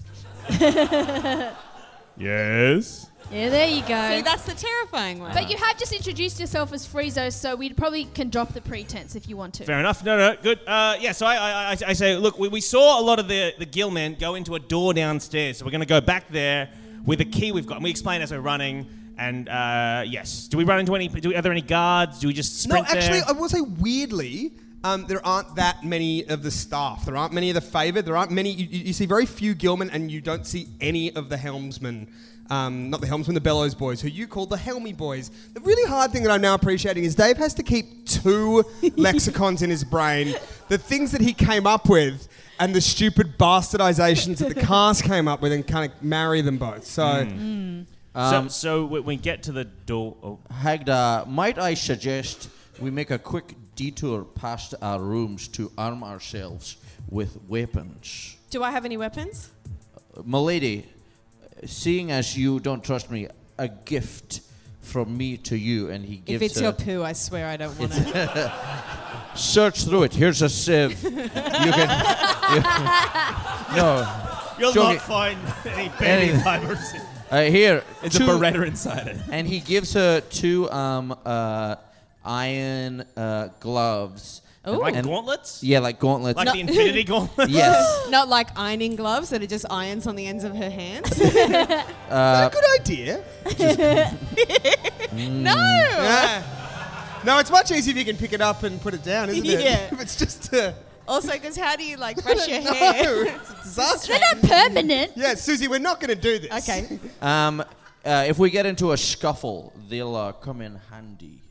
Yes. Yeah, there you go. See, that's the terrifying one. But you have just introduced yourself as Friezo, so we probably can drop the pretense if you want to. Fair enough. No, no, good. Uh, yeah, so I, I, I, I say, look, we, we saw a lot of the, the gill men go into a door downstairs, so we're going to go back there with a key we've got. And we explain as we're running, and uh, yes. Do we run into any, do, are there any guards? Do we just No, sprint actually, there? I will say weirdly, um, there aren't that many of the staff. There aren't many of the favoured. There aren't many. You, you you see very few gillmen, and you don't see any of the helmsmen. Um, not the helmsmen, the bellows boys, who you call the Helmy boys. The really hard thing that I'm now appreciating is Dave has to keep two lexicons in his brain. The things that he came up with and the stupid bastardizations that the cast came up with and kind of marry them both. So, Um, so, so when we get to the door... Oh. Hagdar, might I suggest we make a quick detour past our rooms to arm ourselves with weapons? Do I have any weapons? Uh, Milady, seeing as you don't trust me, a gift from me to you, and he If gives it's her- your poo, I swear I don't want it. Search through it. Here's a sieve. You can. you- no. You'll Joking. not find any baby Anything. fibers. Uh, here. It's two- a Beretta inside it. And he gives her two um, uh, iron uh, gloves. Ooh. Like And- gauntlets? Yeah, like gauntlets. Like the Infinity Gauntlet? Yes. Not like ironing gloves that are just irons on the ends of her hands. is that a good idea? No! Yeah. No, it's much easier if you can pick it up and put it down, isn't it? Yeah. If it's just uh, Also, because how do you like brush your no, hair? it's a disaster. They're not permanent. Yeah, Susie, we're not going to do this. Okay. Um, uh, if we get into a scuffle, they'll uh, come in handy.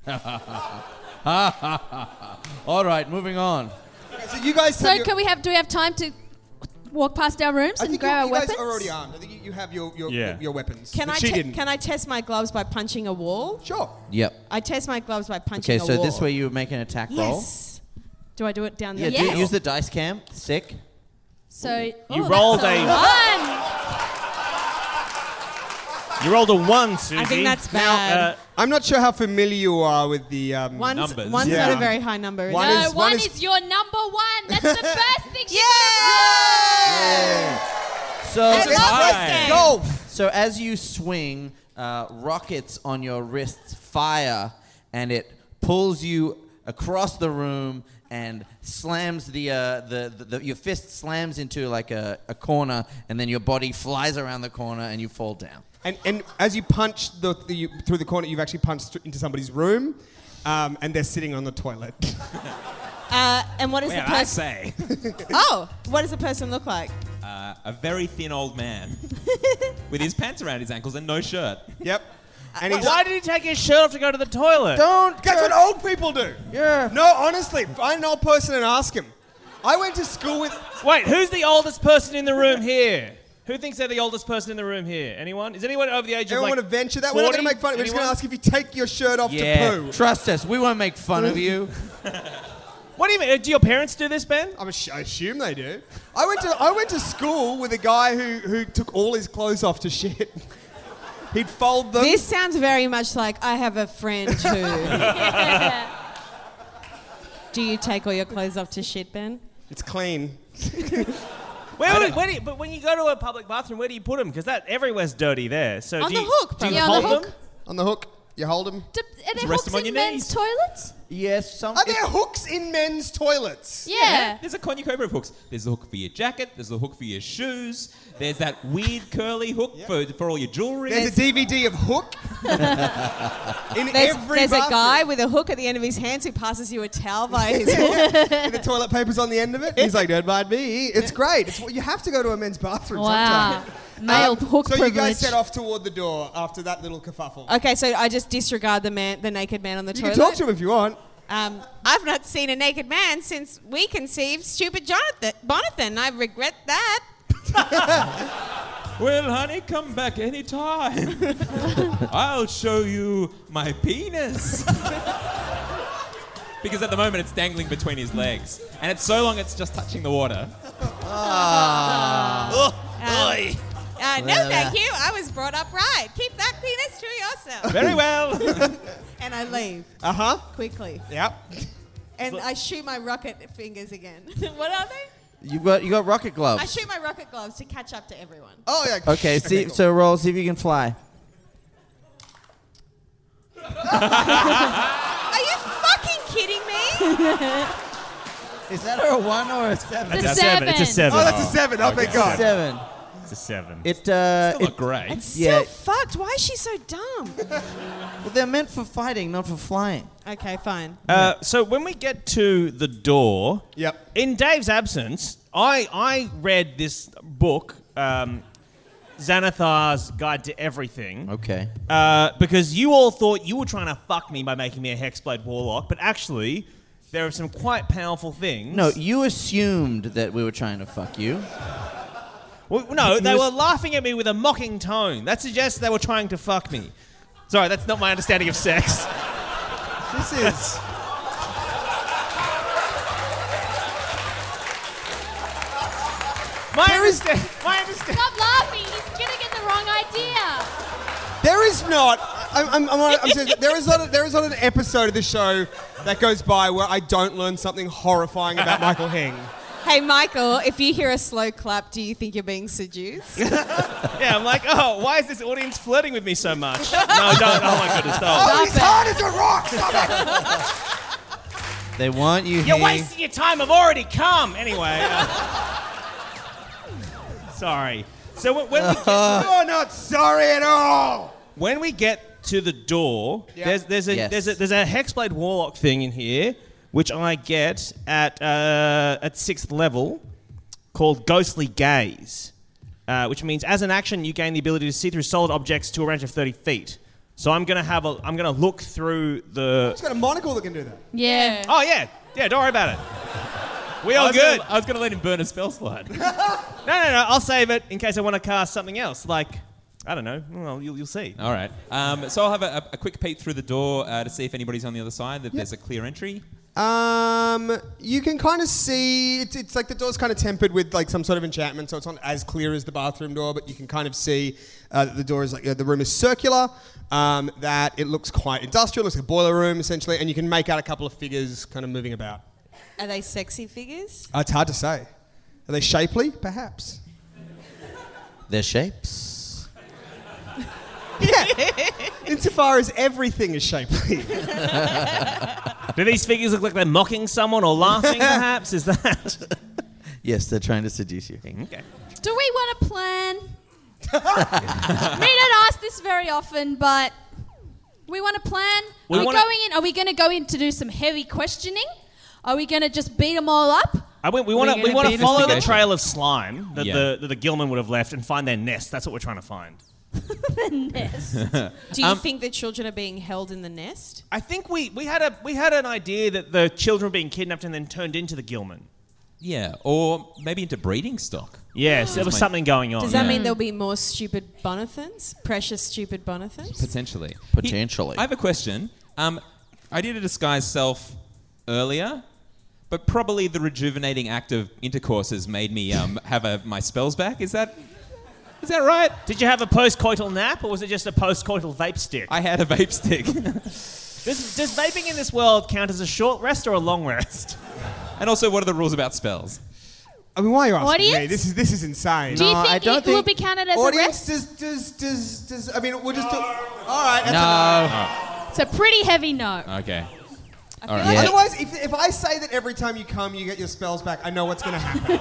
All right, moving on. So you guys. So have your- can we have? Do we have time to walk past our rooms I and think you, grab our you guys weapons? are already armed. I think you, you have your your, Yeah. your weapons. Can But I she te- didn't. can I test my gloves by punching a wall? Sure. Yep. I test my gloves by punching Okay, a so wall. this way you make an attack roll. Yes. Do I do it down the Yeah, Yes. do, use the dice cam. Sick. So You oh, rolled that's a- one. You rolled a one, Susie. I think that's Now, bad. uh, I'm not sure how familiar you are with the. Um, One's, numbers. one's Yeah. not a very high number. is One it? No, is- one one is, is- your number one. That's the first thing you So, I love this Hi. game. golf. so as you swing, uh, rockets on your wrists fire, and it pulls you across the room and slams the, uh, the, the, the your fist slams into like a, a corner, and then your body flies around the corner and you fall down. And and as you punch the, the you, through the corner, you've actually punched into somebody's room, um, and they're sitting on the toilet. Uh, and what does Well, the I person? say, Oh, what does the person look like? uh, a very thin old man with his pants around his ankles and no shirt. Yep. And he's why did he take his shirt off to go to the toilet? Don't. That's what old people do. Yeah. No, honestly, find an old person and ask him. I went to school with. Wait, who's the oldest person in the room here? Who thinks they're the oldest person in the room here? Anyone? Is anyone over the age Everyone of like want to venture that? We're not going to make fun. We're just going to ask if you take your shirt off Yeah, to poo. trust us. We won't make fun of you. What do you mean? Do your parents do this, Ben? I'm ass- I assume they do. I went to I went to school with a guy who, who took all his clothes off to shit. He'd fold them. This sounds very much like I have a friend who. Do you take all your clothes off to shit, Ben? It's clean. Where, would, where do you, but when you go to a public bathroom, where do you put them? Because that everywhere's dirty there. So On do the you, hook, do you probably. Yeah, on the hold hook. them? On the hook, you hold them. Do, are there rest hooks them on in your men's knees. toilets? Yes, some. Are there hooks in men's toilets? Yeah. There's a cornucopia of hooks. There's a hook for your jacket. There's a hook for your shoes. There's that weird curly hook for, for all your jewelry. There's a D V D of Hook. in There's, every there's a bathroom. guy with a hook at the end of his hands who passes you a towel via his hook. And the toilet paper's on the end of it. He's like, don't mind me. It's great. It's what you have to go to a men's bathroom Wow. sometime. Male Um, hook so privilege. you guys set off toward the door after that little kerfuffle. Okay, so I just disregard the man, the naked man on the You toilet. can talk to him if you want. Um, I've not seen a naked man since we conceived stupid Jonathan Bonathan. I regret that. Well, honey, come back anytime. I'll show you my penis. Because at the moment it's dangling between his legs. And it's so long it's just touching the water. Oh, Um, oy. Uh, no, thank you. I was brought up right. Keep that penis to yourself. Very well. And I leave Uh huh. quickly. Yep. And I shoot my rocket fingers again. What are they? You got you got rocket gloves. I shoot my rocket gloves to catch up to everyone. Oh, yeah. Okay, see, cool. so roll, see if you can fly. Are you fucking kidding me? Is that a one or a seven? It's a It's a seven. It's a seven. seven. Oh, that's a seven. Oh, thank God. Seven. It's a seven. It uh, Still it, not great. It's Yeah. still fucked. Why is she so dumb? well, they're meant for fighting, not for flying. Okay, fine. Uh, so when we get to the door, Yep. in Dave's absence, I I read this book, um, Xanathar's Guide to Everything. Okay. Uh, because you all thought you were trying to fuck me by making me a Hexblade Warlock, but actually, there are some quite powerful things. No, you assumed that we were trying to fuck you. Well, no, they You were was- laughing at me with a mocking tone. That suggests they were trying to fuck me. Sorry, that's not my understanding of sex. This is. My understand, my understand. Stop laughing. He's gonna get the wrong idea. There is not. I'm, I'm, I'm, on- I'm serious, there is not. A, there is not an episode of the show that goes by where I don't learn something horrifying about Michael Hing. Hey, Michael, if you hear a slow clap, do you think you're being seduced? Yeah, I'm like, oh, why is this audience flirting with me so much? No, don't. Oh my goodness, Oh, no. he's hard as a rock. Stop it. They want you You're here. wasting your time. I've already come. Anyway. Uh, sorry. So when, when we get, You're not sorry at all. when we get to the door, Yeah. there's there's a Yes. there's a there's a Hexblade Warlock thing in here, which I get at uh, at sixth level, called Ghostly Gaze, uh, which means as an action you gain the ability to see through solid objects to a range of thirty feet. So I'm gonna have a I'm gonna look through the. It's got a monocle that can do that. Yeah. Oh yeah, yeah. Don't worry about it. We all I was good. Gonna, I was going to let him burn a spell slide. No, no, no. I'll save it in case I want to cast something else. Like, I don't know. Well, you'll, you'll see. All right. Um, so I'll have a, a quick peek through the door uh, to see if anybody's on the other side, if there's a clear entry. Um, you can kind of see it's, it's like the door's kind of tempered with like some sort of enchantment, so it's not as clear as the bathroom door, but you can kind of see uh, that the door is like uh, the room is circular. Um, that it looks quite industrial, looks like a boiler room essentially, and you can make out a couple of figures kind of moving about. Are they sexy figures? Uh, it's hard to say. Are they shapely? Perhaps. Their shapes. Yeah. Insofar as everything is shapely. Do these figures look like they're mocking someone or laughing, perhaps? Is that? Yes, they're trying to seduce you. Okay. Do we want a plan? We don't ask this very often, but we want a plan. We are we wanna- going in? Are we going to go in to do some heavy questioning? Are we going to just beat them all up? I went, we want to We're we gonna want to be follow the investigation. trail of slime that Yeah. the that the Gilman would have left and find their nest. That's what we're trying to find. Nest. Do you Um, think the children are being held in the nest? I think we, we had a we had an idea that the children were being kidnapped and then turned into the Gilman. Yeah, or maybe into breeding stock. Yes, there was something going on. Does that Yeah. mean there'll be more stupid Bonathans? Precious stupid Bonathans? Potentially. Potentially. I have a question. Um, I did a disguise self earlier, but probably the rejuvenating act of intercourse has made me um, have a, my spells back. Is that is that right? Did you have a post-coital nap, or was it just a post-coital vape stick? I had a vape stick. Does, does vaping in this world count as a short rest or a long rest? And also, what are the rules about spells? I mean, why are you asking Audience? me? This is this is insane. Do you No, think I don't it will think- be counted as Audience, a rest? does, does, does, does, I mean, we'll just do... All right, that's No. It's a pretty heavy no. Okay. I All feel right. like Yeah. Otherwise, if, if I say that every time you come, you get your spells back, I know what's going to happen.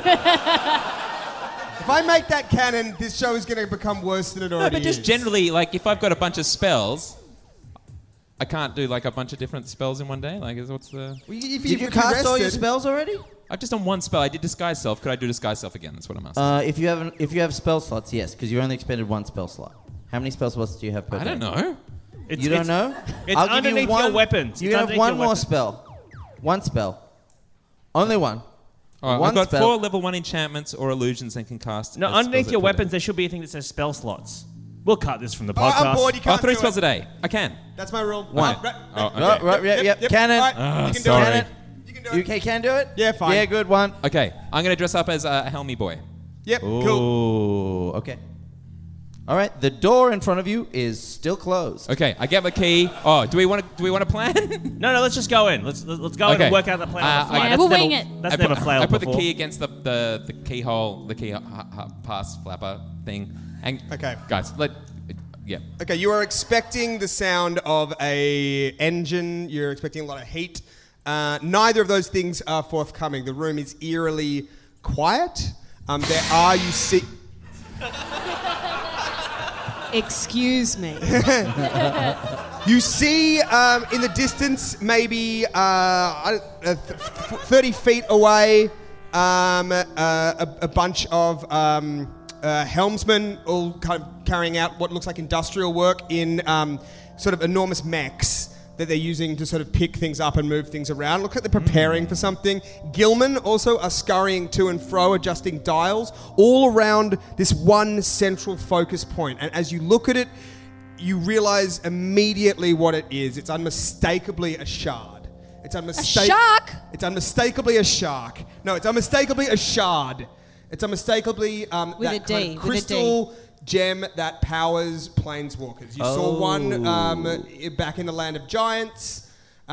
If I make that canon, this show is going to become worse than it already No, but just is. generally, like, if I've got a bunch of spells, I can't do, like, a bunch of different spells in one day? Like, is what's the... Well, if Did you if cast all your rested- spells already? I've just done one spell. I did disguise self. Could I do disguise self again? That's what I'm asking. Uh, if you have an, if you have spell slots, yes, because you only expended one spell slot. How many spell slots do you have per I don't day? know. It's, You don't it's- know? It's I'll give you underneath one, your weapons. You It's have underneath one your more weapons. spell. One spell. Only one. All right, one I've got spell. four level one enchantments or illusions and can cast... No, uh, spells underneath at your full day. weapons, there should be a thing that says spell slots. We'll cut this from the Oh, podcast. I'm bored. You Oh, can't three do spells it. a day. I can. That's my rule. One. Right, right, Oh, right. okay. Right, right, yep, yep. Cannon. All right, Ah, you can sorry. do it. Cannon. You can do You it. can, can do it? Yeah, fine. Yeah, good one. Okay, I'm going to dress up as a Helmy boy. Yep, cool. Ooh, okay. All right, the door in front of you is still closed. Okay, I get my key. Oh, do we want to? Do we want to plan? No, no, let's just go in. Let's let's go in Okay. and work out the plan. Uh, on the fly. I- Yeah, That's we'll never, wing it. That's I never put, failed I put before. the key against the, the, the keyhole, the key ha, ha, pass flapper thing. And Okay. guys, let yeah. Okay, you are expecting the sound of a engine. You're expecting a lot of heat. Uh, neither of those things are forthcoming. The room is eerily quiet. Um, there are you see. Excuse me. You see um, in the distance, maybe uh, I don't- uh, th- thirty feet away, um, uh, a, a bunch of um, uh, helmsmen all kind of carrying out what looks like industrial work in um, sort of enormous mechs that they're using to sort of pick things up and move things around. Looks like they're preparing for something. Gilman also are scurrying to and fro, adjusting dials, all around this one central focus point. And as you look at it, you realize immediately what it is. It's unmistakably a shard. It's unmistak- A shark? It's unmistakably a shark. No, it's unmistakably a shard. It's unmistakably um, With that a kind D, of with a D. crystal gem that powers planeswalkers. You saw one um, i- back in the land of giants.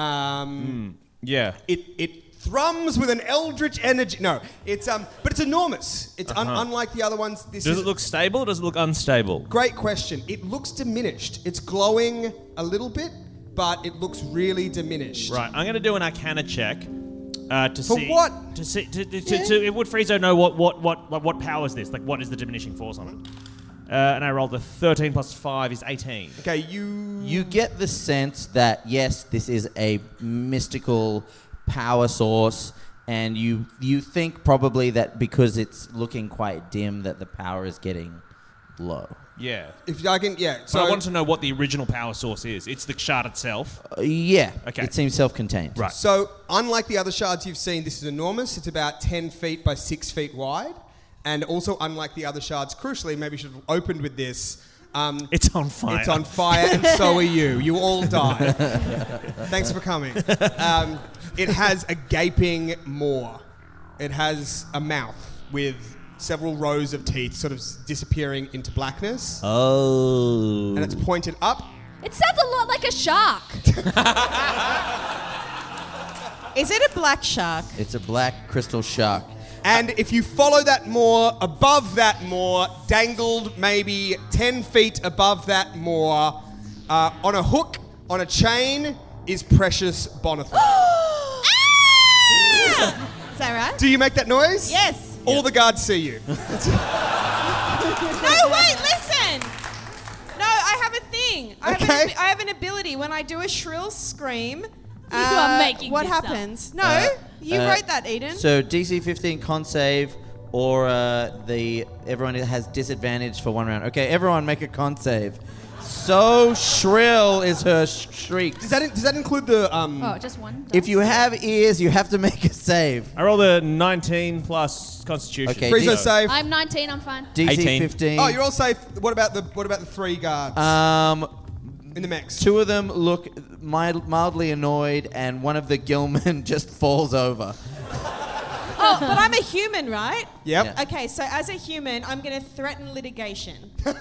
Um, Yeah. It it thrums with an eldritch energy. No, it's um, but it's enormous. It's un- unlike the other ones. This Does is it look stable or does it look unstable? great question. It looks diminished. It's glowing a little bit, but it looks really diminished. Right, I'm going to do an Arcana check uh, to For see what? to see to, to, to, to would Friezo know what what what what what powers this? Like, what is the diminishing force on it? Uh, and I rolled a thirteen plus five is eighteen. Okay, you. You get the sense that, yes, this is a mystical power source, and you you think probably that because it's looking quite dim that the power is getting low. Yeah. If I can, yeah. So So I want to know what the original power source is. It's the shard itself. Uh, yeah, Okay. it seems self-contained. Right. So, unlike the other shards you've seen, this is enormous. It's about ten feet by six feet wide. And also, unlike the other shards, crucially, maybe you should have opened with this. Um, It's on fire. It's on fire, and so are you. You all die. Thanks for coming. Um, it has a gaping maw. It has a mouth with several rows of teeth sort of s- disappearing into blackness. Oh. And it's pointed up. It sounds a lot like a shark. Is it a black shark? It's a black crystal shark. And if you follow that maw, above that maw, dangled maybe ten feet above that maw, uh, on a hook, on a chain, is Precious Bonathan. Is that right? Do you make that noise? Yes. All the guards see you. No, wait, listen. No, I have a thing. I, have Okay. an, I have an ability. When I do a shrill scream, You are making what this up. happens? No, Uh, you uh, wrote that, Eden. So D C fifteen con save or uh, the everyone has disadvantage for one round. Okay, everyone make a con save. So shrill is her sh- shriek. Does that in- does that include the um? Oh, just one. If you have ears, you have to make a save. I rolled a nineteen plus Constitution. Okay, Friezo D- safe. I'm nineteen. I'm fine. D C eighteen. fifteen. Oh, you're all safe. What about the what about the three guards Um, in the mix? two of them look mild, mildly annoyed, and one of the Gilman just falls over. Oh, but I'm a human, right? Yep. Yeah. Okay, so as a human, I'm going to threaten litigation. Can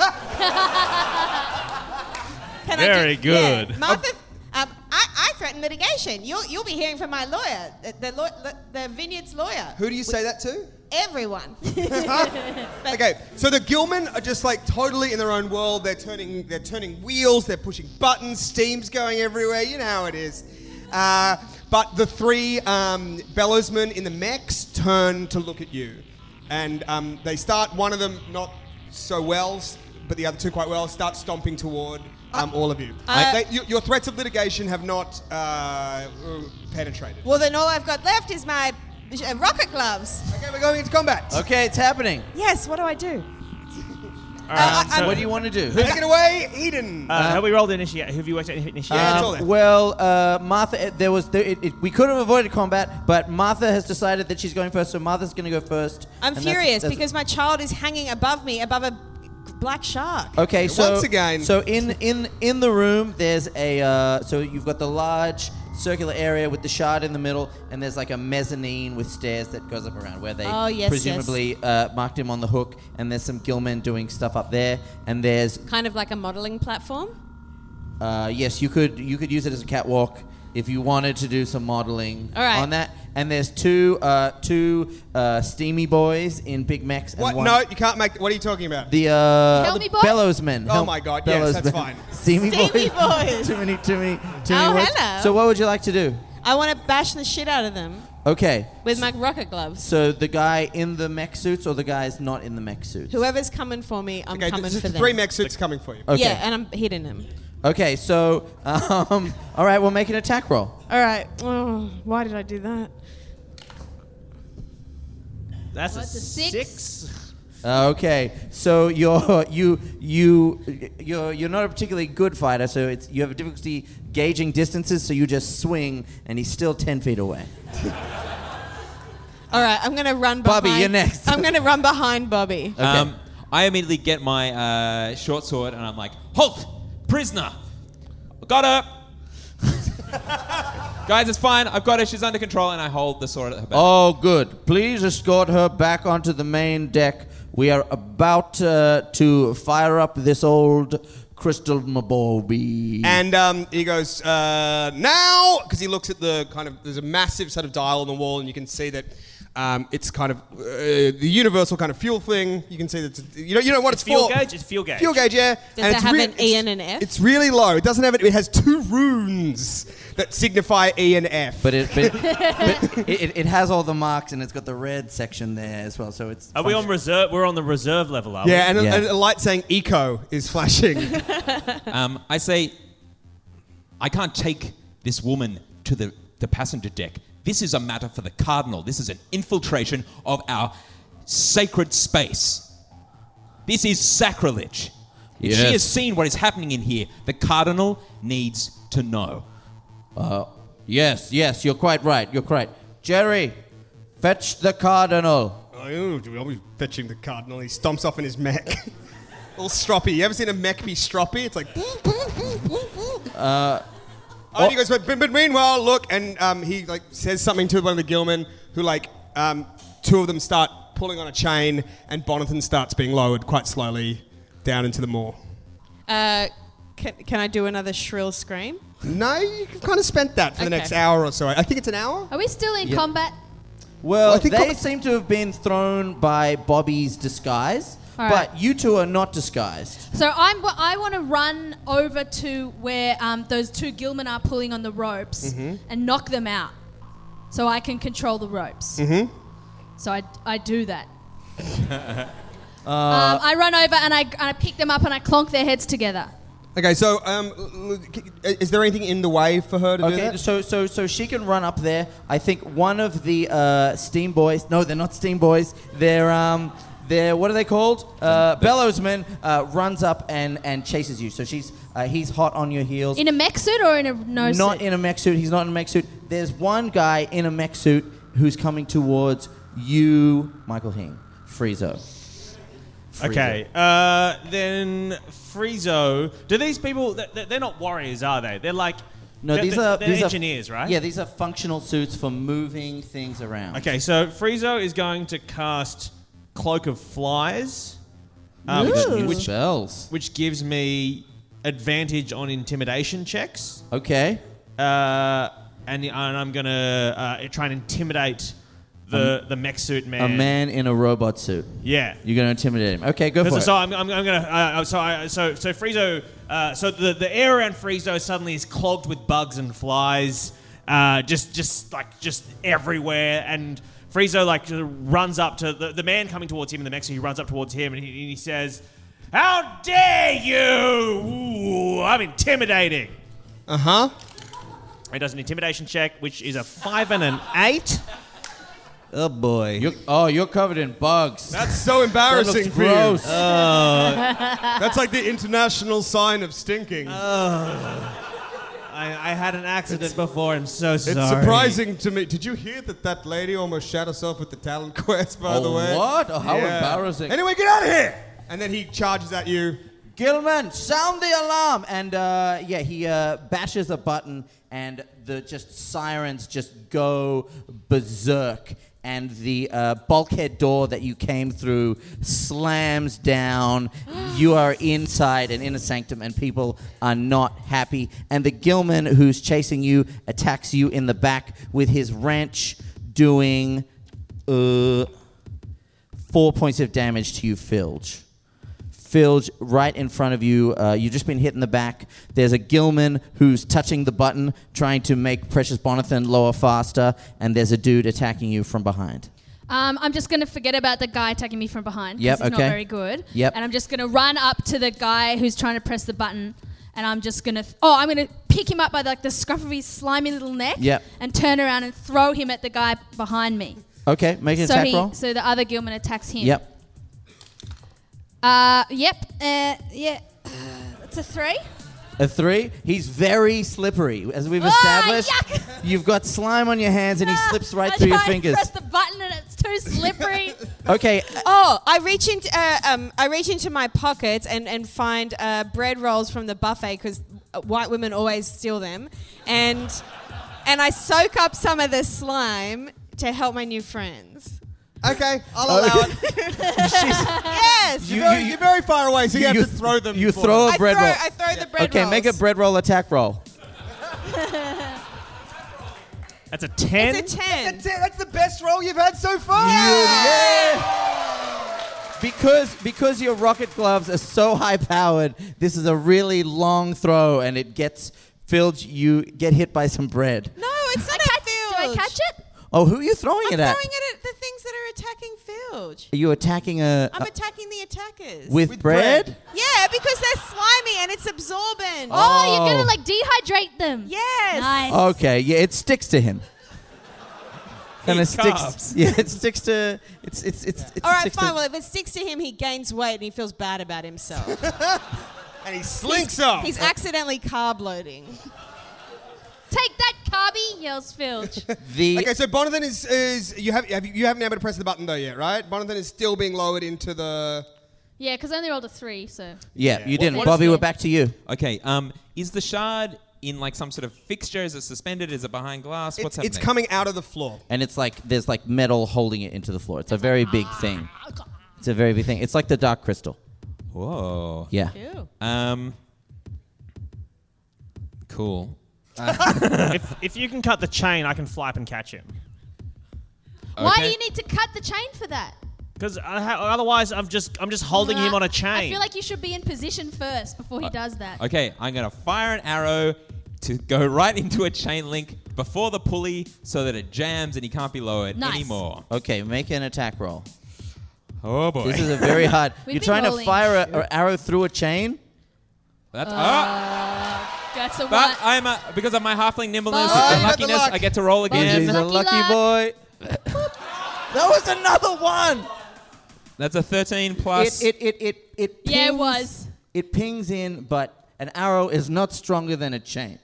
Very I do, good. Yeah, Martha, um, I, I threaten litigation. You'll you'll be hearing from my lawyer, the the, law, the, the Vineyard's lawyer. Who do you say that to? Everyone. Okay, so the Gilman are just like totally in their own world. They're turning, they're turning wheels. They're pushing buttons. Steam's going everywhere. You know how it is. Uh, but the three um, bellowsmen in the mechs turn to look at you, and um, they start. One of them not so well, but the other two quite well. Start stomping toward um, all of you. Uh, They- you- Your threats of litigation have not uh, penetrated. Well, then all I've got left is my uh, rocket gloves. Okay, we're going into combat. Okay, it's happening. Yes, what do I do? All right, I- so, What do you want to do? Take it away, Eden. uh, have we rolled initiate? Have you worked out initiate? Yeah, it's all Um, there. well, uh, Martha, it- there was there, it, it, we could have avoided combat, but Martha has decided that she's going first, so Martha's going to go first. I'm and that's- furious that's- because my child is hanging above me, above a black shark. Okay, so Once again- so in in in the room, there's a uh, so you've got the large circular area with the shard in the middle, and there's like a mezzanine with stairs that goes up around where they Oh, yes, presumably Uh, marked him on the hook, and there's some Gilmen doing stuff up there, and there's Kind of like a modeling platform. uh, yes, you could you could use it as a catwalk if you wanted to do some modeling All right. on that. And there's two uh, two uh, steamy boys in big mechs. And What? one, No, you can't make. What are you talking about? The uh, Tell the me, boy? bellows men. Oh Hel- my God, yes, bellows that's men. fine. Steamy, Steamy boys. boys. too many, too many, too Oh, many words. hello. So what would you like to do? I want to bash the shit out of them Okay. with my rocket gloves. So the guy in the mech suits or the guys not in the mech suits? Whoever's coming for me, I'm Okay, coming there's for them. three mech suits coming for you. Okay. Yeah, and I'm hitting them. Okay, so um, all right, we'll make an attack roll. All right. Oh, why did I do that? That's What's a a six? six. Okay, so you're you you you're you're not a particularly good fighter, so it's you have a difficulty gauging distances. So you just swing, and he's still ten feet away. All right, I'm going to run behind. Bobby, you're next. I'm going to run behind Bobby. Okay. Um, I immediately get my uh, short sword and I'm like, halt! Prisoner! Got her! Guys, it's fine. I've got her. She's under control, and I hold the sword at her back. Oh, good. Please escort her back onto the main deck. We are about uh, to fire up this old crystal mabobi. And um, he goes, uh, now, because he looks at the kind of, there's a massive sort of dial on the wall, and you can see that um, it's kind of uh, the universal kind of fuel thing. You can see that, it's, you know, you know what it's, It's fuel for. gauge. It's fuel gauge. Fuel gauge, yeah. Does and it it's have rea- an E it's- and an F? It's really low. It doesn't have it. It has two runes that signify E and F. But it, but, but it, it has all the marks, and it's got the red section there as well. So it's. Are we on reserve? We're on the reserve level, are we? yeah, and a, Yeah. and a light saying eco is flashing. Um, I say, I can't take this woman to the, the passenger deck. This is a matter for the Cardinal. This is an infiltration of our sacred space. This is sacrilege. If she Yes. has seen what is happening in here, the Cardinal needs to know. Uh, yes, yes, you're quite right. You're quite. Jerry, fetch the cardinal. Oh, I'll be fetching the Cardinal. He stomps off in his mech. All stroppy. You ever seen a mech be stroppy? It's like. Uh, oh, and he goes, but, but meanwhile, look, and um, he like says something to one of the Gilmen, who like um, two of them start pulling on a chain, and Bonathan starts being lowered quite slowly down into the moor. Uh, can, can I do another shrill scream? No, you've kind of spent that for the Okay. next hour or so. I think it's an hour. Are we still in Yeah. combat? Well, Well, I think they com- seem to have been thrown by Bobby's disguise, All but right. you two are not disguised. So I'm. I want to run over to where um, those two Gilmen are pulling on the ropes and knock them out, so I can control the ropes. Mm-hmm. So I, I do that. um, I run over and I, and I pick them up and I clonk their heads together. Okay, so um, l- l- is there anything in the way for her to do Okay, that? so so so she can run up there. I think one of the uh, steam boys. No, they're not steam boys. They're um, they're what are they called? Uh, bellowsmen uh, runs up and and chases you. So she's uh, he's hot on your heels. In a mech suit or in a no suit? Not in a mech suit. He's not in a mech suit. There's one guy in a mech suit who's coming towards you, Michael Hing, Friezo. Friezo. Okay, uh, then Friezo. Do these people? They're, they're not warriors, are they? They're like. No, they're, these they're, are they're these engineers, are, right? Yeah, these are functional suits for moving things around. Okay, so Friezo is going to cast Cloak of Flies, uh, Ooh. which, which Spells. which gives me advantage on intimidation checks. Okay. Uh, and, and I'm gonna uh, try and intimidate the the mech suit man. A man in a robot suit. Yeah. You're going to intimidate him. Okay, go for So, it. so I'm, I'm, I'm gonna. Uh, so I, so so Friezo. Uh, so the the air around Friezo suddenly is clogged with bugs and flies, uh, just just like just everywhere. And Friezo like runs up to the, the man coming towards him in the mech suit. He runs up towards him and he, and he says, "How dare you! Ooh, I'm intimidating." Uh huh. He does an intimidation check, which is a five and an eight. Oh boy. You're, oh, you're covered in bugs. That's so embarrassing That looks for you. gross. That's like the international sign of stinking. I, I had an accident before. I'm so sorry. It's surprising to me. Did you hear that that lady almost shot herself with the talent quest, by Oh, the way? what? Oh, how Yeah. embarrassing. Anyway, get out of here! And then he charges at you. Gilman, sound the alarm! And uh, yeah, he uh, bashes a button, and the just sirens just go berserk. And the uh, bulkhead door that you came through slams down. You are inside an inner sanctum, and people are not happy. And the Gilman who's chasing you attacks you in the back with his wrench, doing uh, four points of damage to you, Filge. Filge, right in front of you. Uh, you've just been hit in the back. There's a Gilman who's touching the button, trying to make Precious Bonathan lower faster, and there's a dude attacking you from behind. Um, I'm just going to forget about the guy attacking me from behind. 'Cause Yep, he's okay. not very good. Yep. And I'm just going to run up to the guy who's trying to press the button, and I'm just going to... Th- oh, I'm going to pick him up by like the scruff of his slimy little neck Yep. and turn around and throw him at the guy behind me. Okay, make an so attack he, roll. So the other Gilman attacks him. Yep. Uh, yep. Uh, yeah. It's a three. A three. He's very slippery, as we've Ah, established. yuck. You've got slime on your hands, and he slips right I through your try fingers. to press the button and it's too slippery. Okay. Oh, I reach into uh, um, I reach into my pockets and and find uh, bread rolls from the buffet because white women always steal them, and and I soak up some of the slime to help my new friends. Okay, I'll allow it. Yes. You're, very, you're very far away, so you, have to throw them. You for throw it. a bread I throw, roll. I throw the bread Okay, rolls. make a bread roll attack roll. That's a ten. It's a ten. That's, it. That's the best roll you've had so far. Because because your rocket gloves are so high powered, this is a really long throw, and it gets filled. You get hit by some bread. No, it's not I a catch, Filge. do I catch it? Oh, who are you throwing I'm it at? throwing it at the things that are attacking Filge. Are you attacking a, I'm a- attacking the attackers. with, With bread? bread. Yeah, because they're slimy and it's absorbent. Oh, you're Oh. going to like dehydrate them. Yes. Nice. Okay, yeah, it sticks to him. And it sticks. carbs. Yeah, it sticks to. It's it's it's. it's All right, sticks fine. To, Well, if it sticks to him, he gains weight and he feels bad about himself. And he slinks off. He's accidentally carb loading. Take that, Carby, yells Filge. the Okay, so Bonathan is is you have, have you, you haven't been able to press the button though yet, right? Bonathan is still being lowered into the. Yeah, because I only rolled a three, so... yeah, you didn't. what- Bobby, what- we're back to you. Okay, um, is the shard in like some sort of fixture? Is it suspended? Is it behind glass? What's It's, happening? it's coming out of the floor. And it's like there's like metal holding it into the floor. It's a very big thing. It's a very big thing. It's like the Dark Crystal. Whoa. Yeah. Ew. Um. Cool. if, if you can cut the chain, I can fly up and catch him. Why do Okay. you need to cut the chain for that? Because otherwise, I'm just I'm just holding him on a chain. I feel like you should be in position first before he does that. Okay, I'm gonna fire an arrow to go right into a chain link before the pulley so that it jams and he can't be lowered Nice. anymore. Okay, make an attack roll. Oh boy. This is a very hard. We've You're been trying to rolling. fire an arrow through a chain. That's Uh, ah. That's a one. But I'm a, because of my halfling nimbleness Oh, and you got the luckiness, luck. I get to roll again. He's a Lucky lucky luck. boy. That was another one. That's a thirteen plus. It it it it it. Yeah, it pings- was. It pings in, but an arrow is not stronger than a chain.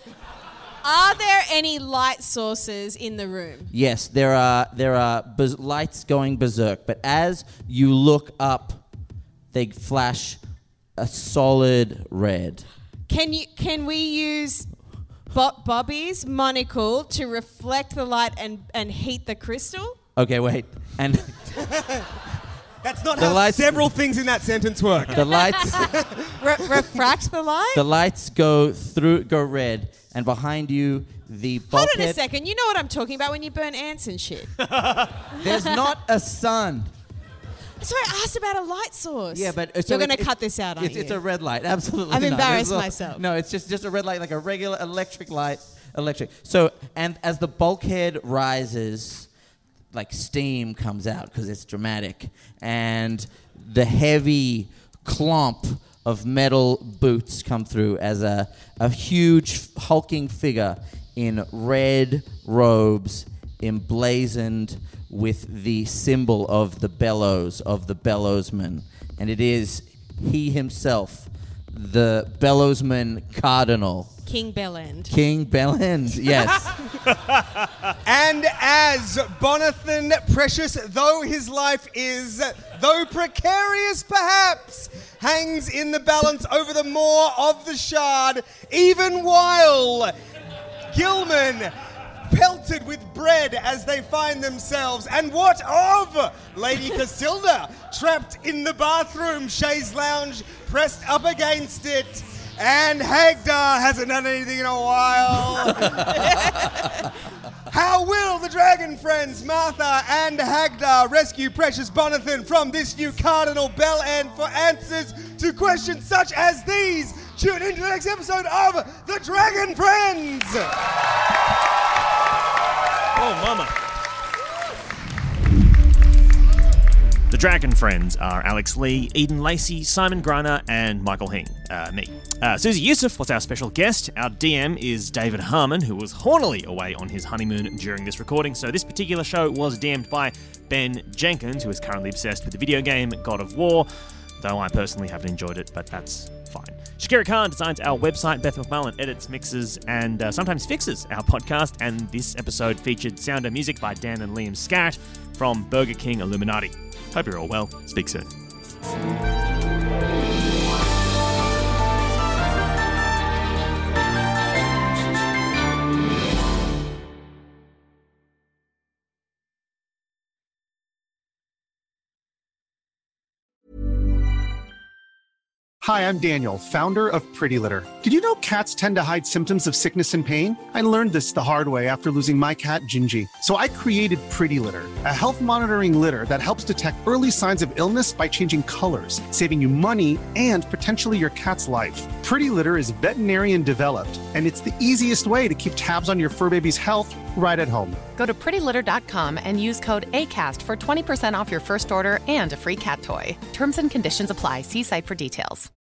Are there any light sources in the room? Yes, there are there are buz- lights going berserk, but as you look up, they flash a solid red. Can you? Can we use Bo- Bobby's monocle to reflect the light and, and heat the crystal? Okay, wait. And That's not The how lights- several things in that sentence work. the lights Re- refract the light? the lights go through go red, and behind you the Hold bulkhead. on a second. You know what I'm talking about when you burn ants and shit. There's not a sun. Sorry, I asked about a light source. Yeah, but uh, so you're going it- to it- cut this out, aren't it's, you? it's a red light. Absolutely. I've not. embarrassed There's no- myself. No, it's just just a red light, like a regular electric light. Electric. So, and as the bulkhead rises, like steam comes out because it's dramatic, and the heavy clump of metal boots come through as a a huge hulking figure in red robes, emblazoned with the symbol of the bellows of the bellowsman, and it is he himself, the bellowsman cardinal, King Bellend. King Bellend. Yes. And as Bonathan, precious though his life is, though precarious perhaps, hangs in the balance over the maw of the shard, even while Gilman pelted with bread as they find themselves. And what of Lady Casilda, trapped in the bathroom, chaise lounge pressed up against it, and Hagdar hasn't done anything in a while. How will the dragon friends Martha and Hagdar rescue precious Bonathan from this new Cardinal Bellend for answers to questions such as these? Tune into the next episode of The Dragon Friends. Oh, mama. The Dragon Friends are Alex Lee, Eden Lacey, Simon Griner, and Michael Hing. Uh, me. Uh, Susie Yusuf was our special guest. Our D M is David Harmon, who was hornily away on his honeymoon during this recording. So this particular show was D M'd by Ben Jenkins, who is currently obsessed with the video game God of War, though I personally haven't enjoyed it, but that's fine. Shakira Khan designs our website. Beth McMullen edits, mixes, and uh, sometimes fixes our podcast. And this episode featured sound and music by Dan and Liam Scarrett from Burger King Illuminati. Hope you're all well. Speak soon. Hi, I'm Daniel, founder of Pretty Litter. Did you know cats tend to hide symptoms of sickness and pain? I learned this the hard way after losing my cat, Gingy. So I created Pretty Litter, a health monitoring litter that helps detect early signs of illness by changing colors, saving you money and potentially your cat's life. Pretty Litter is veterinarian developed, and it's the easiest way to keep tabs on your fur baby's health right at home. Go to pretty litter dot com and use code ACAST for twenty percent off your first order and a free cat toy. Terms and conditions apply. See site for details.